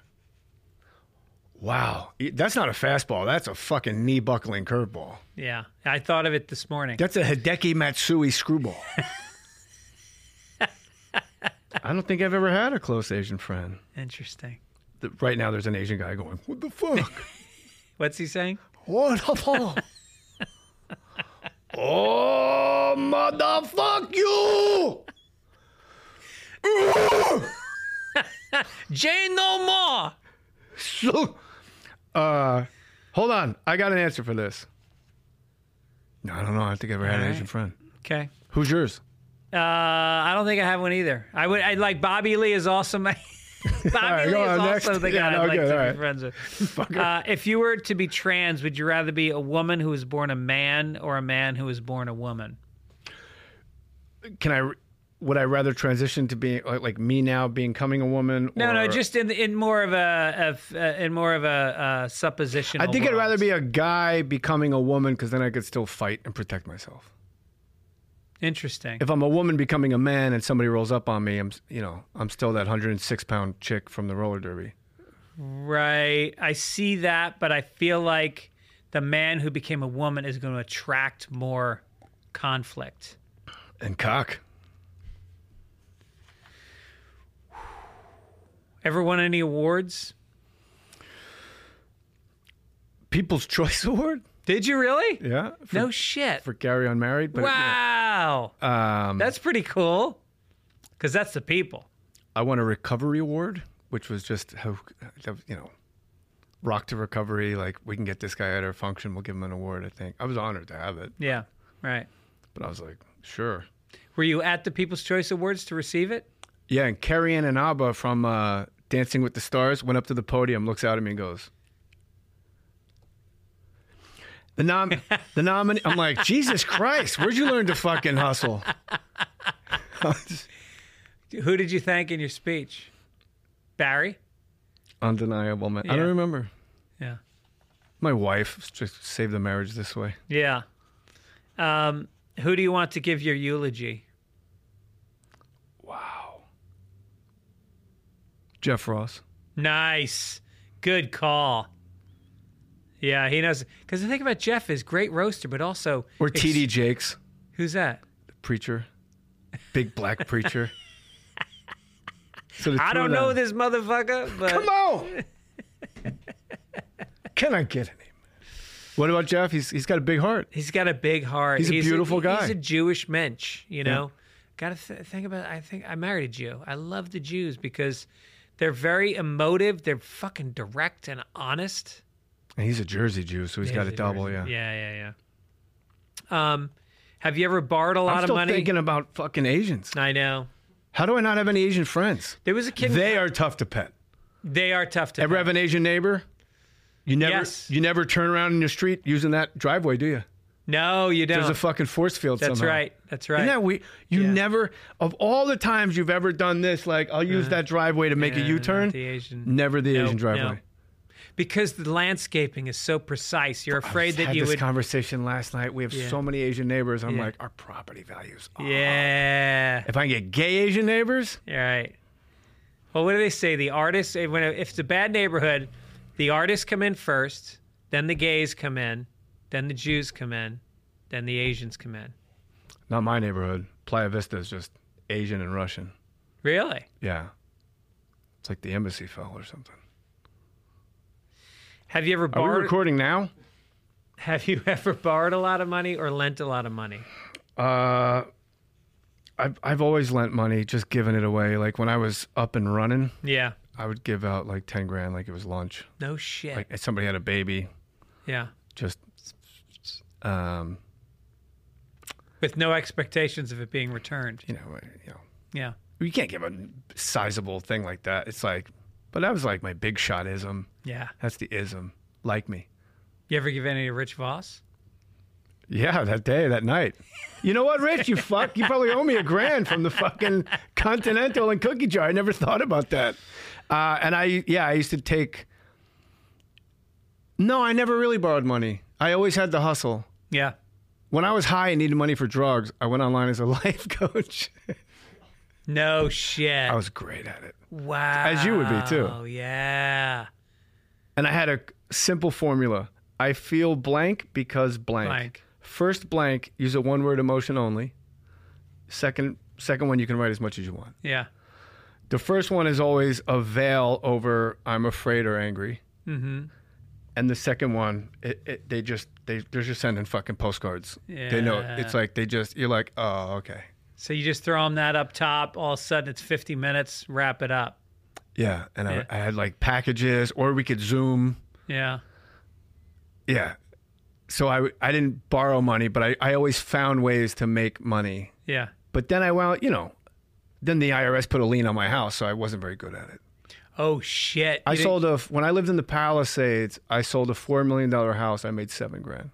Wow. That's not a fastball. That's a fucking knee buckling curveball. Yeah. I thought of it this morning. That's a Hideki Matsui screwball. I don't think I've ever had a close Asian friend. Interesting. The- Right now, there's an Asian guy going, "What the fuck? What's he saying? What the fuck? Oh, motherfuck you!" Jay no more. So, uh, hold on. I got an answer for this. No, I don't know. I don't think I've ever had an All Asian right. friend. Okay. Who's yours? Uh, I don't think I have one either. I would. I like Bobby Lee is also my. Bobby right, Lee go is on, also next. the Yeah, guy no, I'd like good, to all be right. friends with. Uh, if you were to be trans, would you rather be a woman who was born a man or a man who was born a woman? Can I? Would I rather transition to being like, like me now, becoming a woman? No, or, no, just in in more of a of, uh, in more of a uh, supposition. I think I'd rather be a guy becoming a woman because then I could still fight and protect myself. interesting. If I'm a woman becoming a man and somebody rolls up on me, I'm you know I'm still that one hundred six pound chick from the roller derby. Right. I see that, but I feel like the man who became a woman is going to attract more conflict. And cock. Ever won any awards? People's Choice Award. Did you really? Yeah. For, No shit. For Gary Unmarried. But Wow. yeah. Um, That's pretty cool. Because that's the people. I won a recovery award, which was just how, you know, rock to recovery. Like, we can get this guy at our function. We'll give him an award, I think. I was honored to have it. Yeah, right. But I was like, sure. Were you at the People's Choice Awards to receive it? Yeah, and Carrie Ann Inaba from uh, Dancing with the Stars went up to the podium, looks out at me and goes, the nom, the nominee. I'm like, Jesus Christ, where'd you learn to fucking hustle? Who did you thank in your speech? Barry? Undeniable, man. I Yeah. don't remember. Yeah. My wife just saved the marriage this way. Yeah. Um, who do you want to give your eulogy? Wow. Jeff Ross. Nice. Good call. Yeah, he knows. Because the thing about Jeff is great roaster, but also... Or ex- T D Jakes, Who's that? the preacher. Big black preacher. So the I two don't of know them- this motherfucker, but... Come on. Can I get a name? What about Jeff? He's he's got a big heart. He's got a big heart. He's a beautiful guy. He's a Jewish mensch, you know? Got to th- think about I think I married a Jew. I love the Jews because they're very emotive. They're fucking direct and honest. And he's a Jersey Jew, so he's got a He's a double, Jersey- yeah. Yeah, yeah, yeah. Um, have you ever borrowed a lot I'm of still money? thinking about fucking Asians. I know. How do I not have any Asian friends? There was a kid. They are tough to pet. They are tough to Ever pet. have an Asian neighbor? You never Yes. you never turn around in your street using that driveway, do you? No, you don't. There's a fucking force field That's somehow. right. That's right. Isn't that we you Yeah. never of all the times you've ever done this, like I'll use that driveway to make Yeah, a U-turn. not the Asian. Never the Nope, Asian driveway. no. Because the landscaping is so precise. You're afraid I that had you this would. conversation last night. We have Yeah. so many Asian neighbors. I'm Yeah. like, our property values. Are Yeah. If I can get gay Asian neighbors, All right. Well, what do they say? The artists, eh, when if it's a bad neighborhood, the artists come in first, then the gays come in, then the Jews come in, then the Asians come in. not my neighborhood. Playa Vista is just Asian and Russian. Really? Yeah. It's like the embassy fell or something. Have you ever Are we borrowed? recording now? Have you ever borrowed a lot of money or lent a lot of money? Uh, I've I've always lent money, just giving it away. Like when I was up and running, Yeah. I would give out like ten grand, like it was lunch. No shit. Like if somebody had a baby, yeah. just um, With no expectations of it being returned. you know, you know, Yeah. you can't give a sizable thing like that. It's like, but that was like my big shot ism. Yeah. That's the ism. Like me. You ever give any to Rich Voss? Yeah, that day, that night. You know what, Rich? You fuck. You probably owe me a grand from the fucking Continental and cookie jar. I never thought about that. Uh, and I, yeah, I used to take. No, I never really borrowed money. I always had the hustle. Yeah. When I was high and needed money for drugs, I went online as a life coach. No shit. I was great at it. wow. As you would be, too. Oh, yeah. And I had a simple formula. I feel blank because blank. Blank. First blank, use a one-word emotion only. Second, second one, you can write as much as you want. Yeah. The first one is always a veil over I'm afraid or angry. Mm-hmm. And the second one, it, it, they just, they, they're just sending fucking postcards. They know. Yeah. It's like, they just, you're like, oh, okay. So you just throw them that up top. All of a sudden, it's fifty minutes. Wrap it up. Yeah. And Yeah. I, I had like packages, or we could Zoom. Yeah. Yeah. So I, I didn't borrow money, but I, I always found ways to make money. Yeah. But then I, well, you know, then the I R S put a lien on my house, so I wasn't very good at it. Oh shit. I You didn't- sold a, when I lived in the Palisades, I sold a four million dollars house. I made seven grand.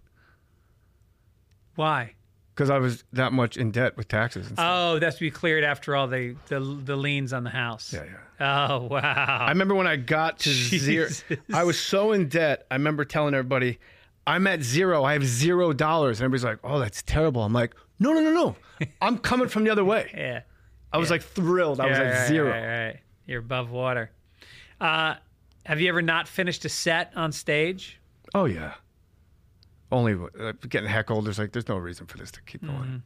Why? Because I was that much in debt with taxes and stuff. Oh, that's to be cleared after all the the, the liens on the house. Yeah, yeah. Oh wow. I remember when I got to zero, Jesus. I was so in debt. I remember telling everybody, I'm at zero. I have zero dollars. And everybody's like, oh, that's terrible. I'm like, no, no, no, no. I'm coming from the other way. Yeah. I was like thrilled. I was Yeah, like right, zero. Right, right. You're above water. Uh, have you ever not finished a set on stage? Oh, yeah. Only uh, getting heckled. There's like, there's no reason for this to keep going.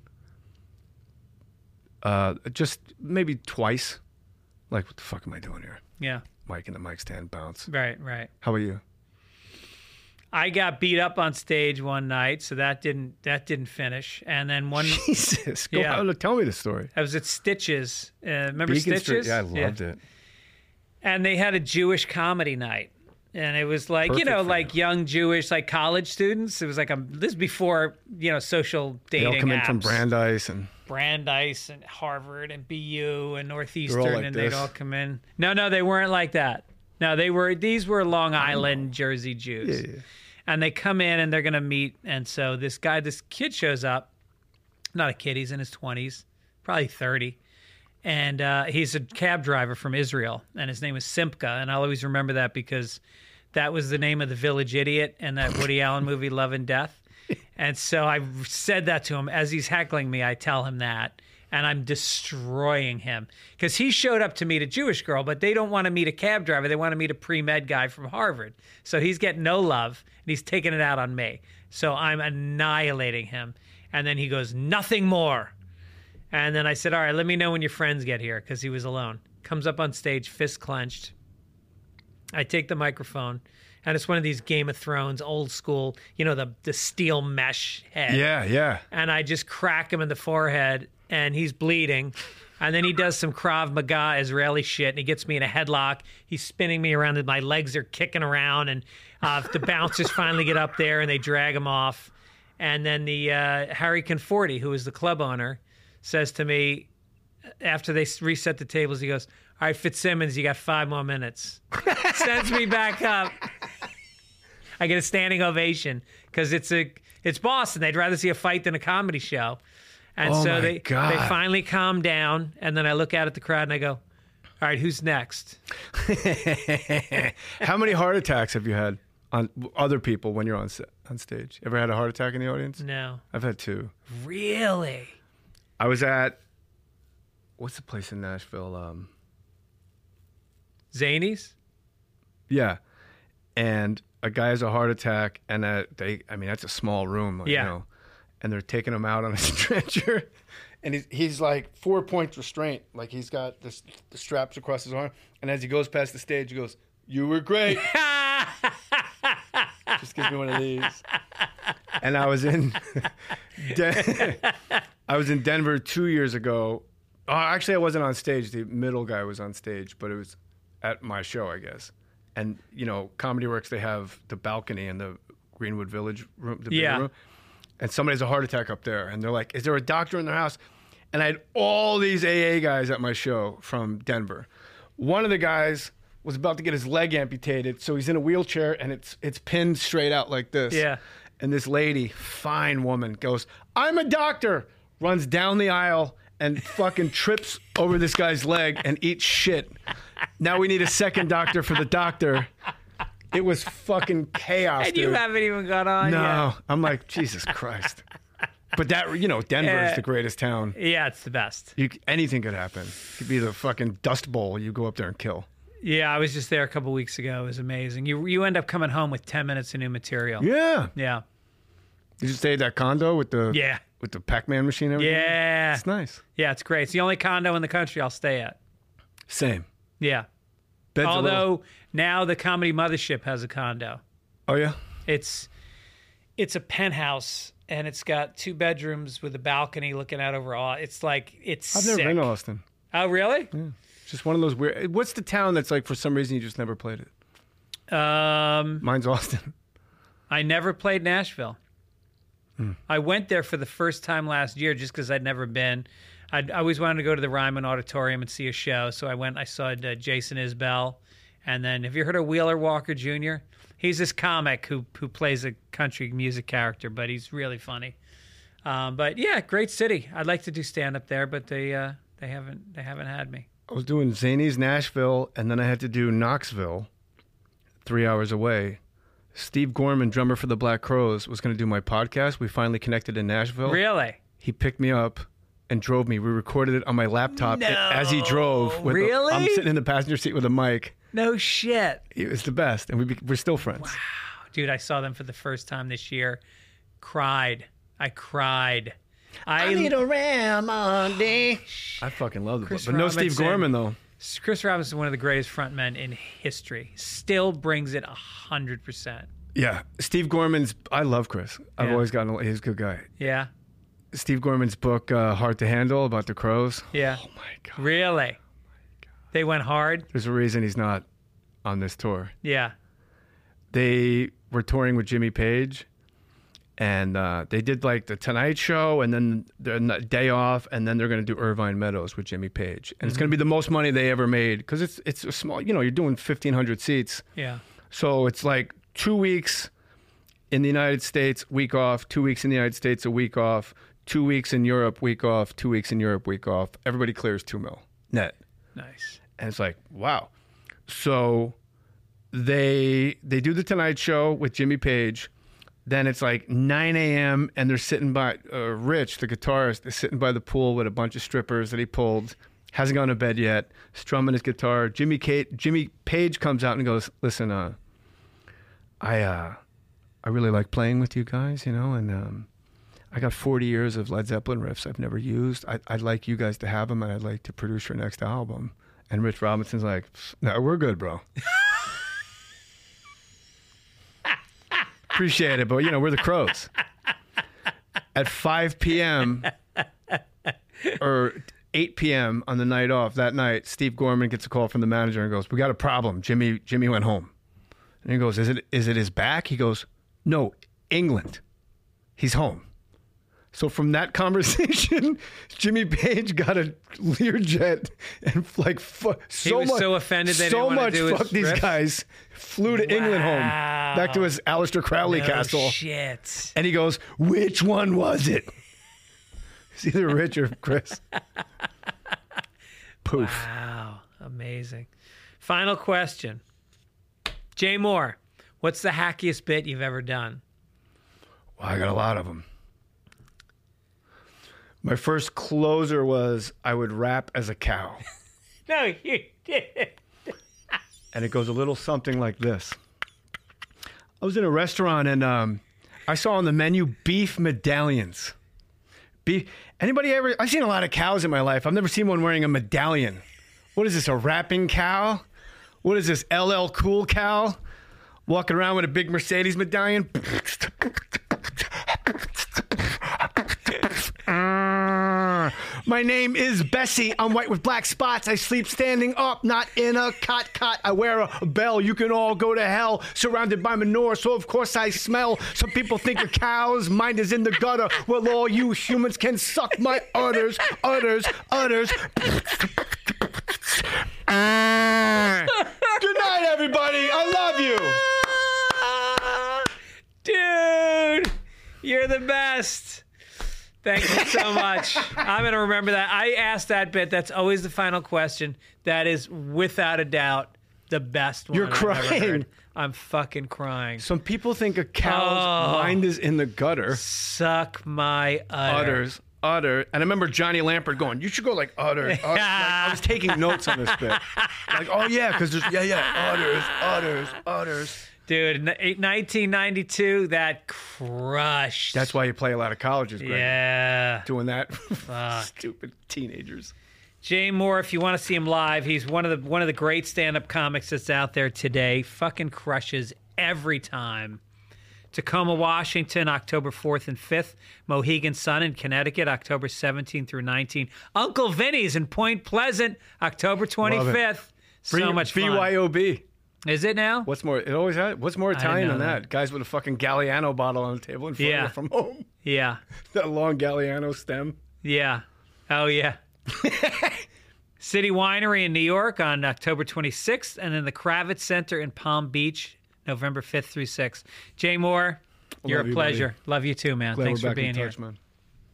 Uh, just maybe twice. Like, what the fuck am I doing here? Yeah. Mic and the mic stand bounce. Right. Right. How about you? I got beat up on stage one night, so that didn't that didn't finish. And then one, Jesus, go Yeah. on, tell me the story. I was at Stitches. Uh, remember Beacon Stitches? Street. Yeah, I loved it. And they had a Jewish comedy night. And it was like, Perfect you know, for like young Jewish, like college students. It was like, a, this is before, you know, social They dating all come apps. in from Brandeis and Brandeis and Harvard and B U and Northeastern, like and they'd this. all come in. No, no, they weren't like that. No, they were, these were Long Island, Jersey Jews. Yeah, yeah. And they come in and they're going to meet. And so this guy, this kid shows up. Not a kid, he's in his twenties, probably thirty. And uh, he's a cab driver from Israel, and his name is Simcha. And I'll always remember that because that was the name of the village idiot in that Woody Allen movie, Love and Death. And so I said that to him. As he's heckling me, I tell him that. And I'm destroying him. Because he showed up to meet a Jewish girl, but they don't want to meet a cab driver. They want to meet a pre-med guy from Harvard. So he's getting no love, and he's taking it out on me. So I'm annihilating him. And then he goes, nothing more. And then I said, all right, let me know when your friends get here, because he was alone. Comes up on stage, fist clenched. I take the microphone, and it's one of these Game of Thrones, old school, you know, the, the steel mesh head. yeah, yeah. And I just crack him in the forehead, and he's bleeding. And then he does some Krav Maga Israeli shit, and he gets me in a headlock. He's spinning me around, and my legs are kicking around, and uh, the bouncers finally get up there, and they drag him off. And then the uh, Harry Conforti, who is the club owner, says to me, after they reset the tables, he goes, all right, Fitzsimmons, you got five more minutes. Sends me back up. I get a standing ovation because it's a it's Boston. They'd rather see a fight than a comedy show. And Oh so my they, God. they finally calm down, and then I look out at the crowd and I go, all right, who's next? How many heart attacks have you had on other people when you're on st- on stage? Ever had a heart attack in the audience? No. I've had two. Really? I was at what's the place in Nashville? Um, Zanies? yeah, and a guy has a heart attack, and uh, they, I mean, that's a small room, like, Yeah. you know, and they're taking him out on a stretcher, and he's he's like four points restraint, like he's got this the straps across his arm, and as he goes past the stage, he goes, "You were great." Just gives me one of these. And I was in, Den- I was in Denver two years ago. Oh, actually, I wasn't on stage. The middle guy was on stage, but it was at my show, I guess. And you know, Comedy Works, they have the balcony in the Greenwood Village room, the big Yeah. room. And somebody has a heart attack up there, and they're like, "Is there a doctor in their house?" And I had all these A A guys at my show from Denver. One of the guys was about to get his leg amputated, so he's in a wheelchair, and it's it's pinned straight out like this. Yeah. And this lady, fine woman, goes, "I'm a doctor," runs down the aisle and fucking trips over this guy's leg and eats shit. Now we need a second doctor for the doctor. It was fucking chaos, And dude. you haven't even got on No, yet. I'm like, Jesus Christ. But that, you know, Denver Yeah. is the greatest town. Yeah, it's the best. You, anything could happen. It could be the fucking Dust Bowl. You go up there and kill. Yeah, I was just there a couple weeks ago. It was amazing. You you end up coming home with ten minutes of new material. Yeah. Yeah. Did you stay at that condo with the Yeah. with the Pac-Man machine and everything? Yeah. It's nice. Yeah, it's great. It's the only condo in the country I'll stay at. Same. Yeah. Bed's a Although little- now the Comedy Mothership has a condo. Oh yeah. It's it's a penthouse and it's got two bedrooms with a balcony looking out over all. It's like it's I've never sick. been to Austin. Oh, really? It's just one of those weird. What's the town that's like for some reason you just never played it? Um, Mine's Austin. I never played Nashville. I went there for the first time last year just because I'd never been. I'd, I always wanted to go to the Ryman Auditorium and see a show, so I went. I saw uh, Jason Isbell, and then have you heard of Wheeler Walker Junior? He's this comic who who plays a country music character, but he's really funny. Um, but yeah, great city. I'd like to do stand up there, but they uh, they haven't they haven't had me. I was doing Zanies, Nashville, and then I had to do Knoxville, three hours away. Steve Gorman, drummer for the Black Crowes, was going to do my podcast. We finally connected in Nashville. Really? He picked me up and drove me. We recorded it on my laptop as he drove. With Really? A, I'm sitting in the passenger seat with a mic. No shit. It was the best, and we be, we're still friends. Dude, I saw them for the first time this year. Cried. I cried. I, a remedy. I fucking love the Chris but no Steve Robinson. Gorman though. Chris Robinson, one of the greatest frontmen in history, still brings it a hundred percent. Yeah. Steve Gorman's, I love Chris. I've Yeah. always gotten, he's a good guy. Yeah. Steve Gorman's book, uh, Hard to Handle, about the Crows. Yeah. Oh, my God. Really? They went hard? There's a reason he's not on this tour. Yeah. They were touring with Jimmy Page, and uh, they did like the Tonight Show, and then the day off, and then they're going to do Irvine Meadows with Jimmy Page, and mm-hmm. it's going to be the most money they ever made because it's it's a small. You know, you're doing fifteen hundred seats. Yeah. So it's like two weeks in the United States, week off. Two weeks in the United States, a week off. Two weeks in Europe, week off. Two weeks in Europe, week off. Everybody clears two mil net. Nice. And it's like, wow. So they they do the Tonight Show with Jimmy Page. Then it's like nine a.m. and they're sitting by, uh, Rich, the guitarist, is sitting by the pool with a bunch of strippers that he pulled. Hasn't gone to bed yet, strumming his guitar. Jimmy Kate, Jimmy Page comes out and goes, listen, uh, I uh, I really like playing with you guys, you know, and um, I got forty years of Led Zeppelin riffs I've never used. I, I'd like you guys to have them, and I'd like to produce your next album. And Rich Robinson's like, no, we're good, bro. Appreciate it, but, you know, we're the Crows. At five p.m. or eight p.m. on the night off, that night, Steve Gorman gets a call from the manager and goes, we got a problem. Jimmy Jimmy went home. And he goes, is it is it his back? He goes, no, England. He's home. So from that conversation, Jimmy Page got a Learjet and like fu- so he was much, so offended they so didn't much do fuck his these riff? guys, flew to Wow. England home, back to his Aleister Crowley No castle. Shit. And he goes, which one was it? It's either Rich or Chris. Poof. Wow. Amazing. Final question. Jay Moore, what's the hackiest bit you've ever done? Well, I got a lot of them. My first closer was I would rap as a cow. No, you didn't. And it goes a little something like this. I was in a restaurant and um, I saw on the menu beef medallions. Beef. Anybody ever? I've seen a lot of cows in my life. I've never seen one wearing a medallion. What is this, a rapping cow? What is this, L L Cool Cow? Walking around with a big Mercedes medallion? My name is Bessie. I'm white with black spots. I sleep standing up, not in a cot cot. I wear a bell. You can all go to hell. Surrounded by manure, so of course I smell. Some people think a cow's mind is in the gutter. Well, all you humans can suck my udders, udders, udders. Good night, everybody. I love Dude, you. you're the best. Thank you so much. I'm going to remember that. I asked that bit. That's always the final question. That is, without a doubt, the best one You're I've crying. ever heard. I'm fucking crying. Some people think a cow's Oh. mind is in the gutter. Suck my udder. Udders, utter. And I remember Johnny Lampert going, you should go like utter. utter. Like, I was taking notes on this bit. Like, oh yeah, because there's, yeah, yeah, utters, utters, utters. Dude, n- nineteen ninety-two, that crushed. That's why you play a lot of colleges, Greg. Yeah. Doing that. Stupid teenagers. Jay Moore, if you want to see him live, he's one of the one of the great stand-up comics that's out there today. Fucking crushes every time. Tacoma, Washington, October fourth and fifth. Mohegan Sun in Connecticut, October seventeenth through nineteenth. Uncle Vinny's in Point Pleasant, October twenty-fifth. So B- much fun. B Y O B. Is it now? What's more? It always had. What's more didn't Italian know than that? that. Guys with a fucking Galliano bottle on the table in front Yeah. of you from home. Yeah. That long Galliano stem. Yeah. Oh, yeah. City Winery in New York on October twenty-sixth, and then the Kravitz Center in Palm Beach, November fifth through sixth. Jay Moore, you're Love a you, pleasure. buddy. Love you too, man. Glad Thanks we're for back being in touch, here. man.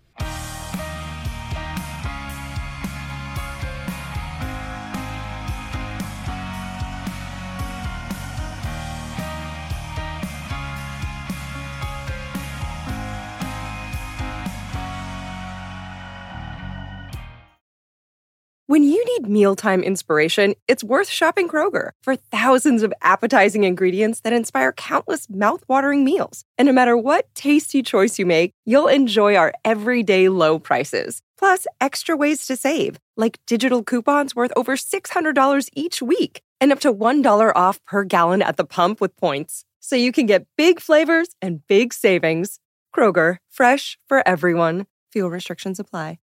When you need mealtime inspiration, it's worth shopping Kroger for thousands of appetizing ingredients that inspire countless mouthwatering meals. And no matter what tasty choice you make, you'll enjoy our everyday low prices. Plus, extra ways to save, like digital coupons worth over six hundred dollars each week and up to one dollar off per gallon at the pump with points. so you can get big flavors and big savings. Kroger, fresh for everyone. Fuel restrictions apply.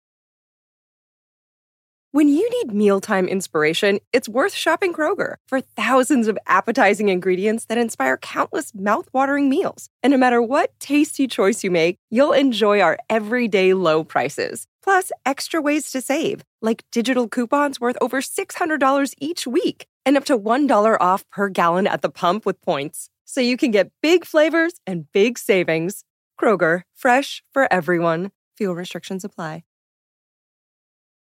When you need mealtime inspiration, it's worth shopping Kroger for thousands of appetizing ingredients that inspire countless mouth-watering meals. And no matter what tasty choice you make, you'll enjoy our everyday low prices. Plus, extra ways to save, like digital coupons worth over six hundred dollars each week and up to one dollar off per gallon at the pump with points. So you can get big flavors and big savings. Kroger, fresh for everyone. Fuel restrictions apply.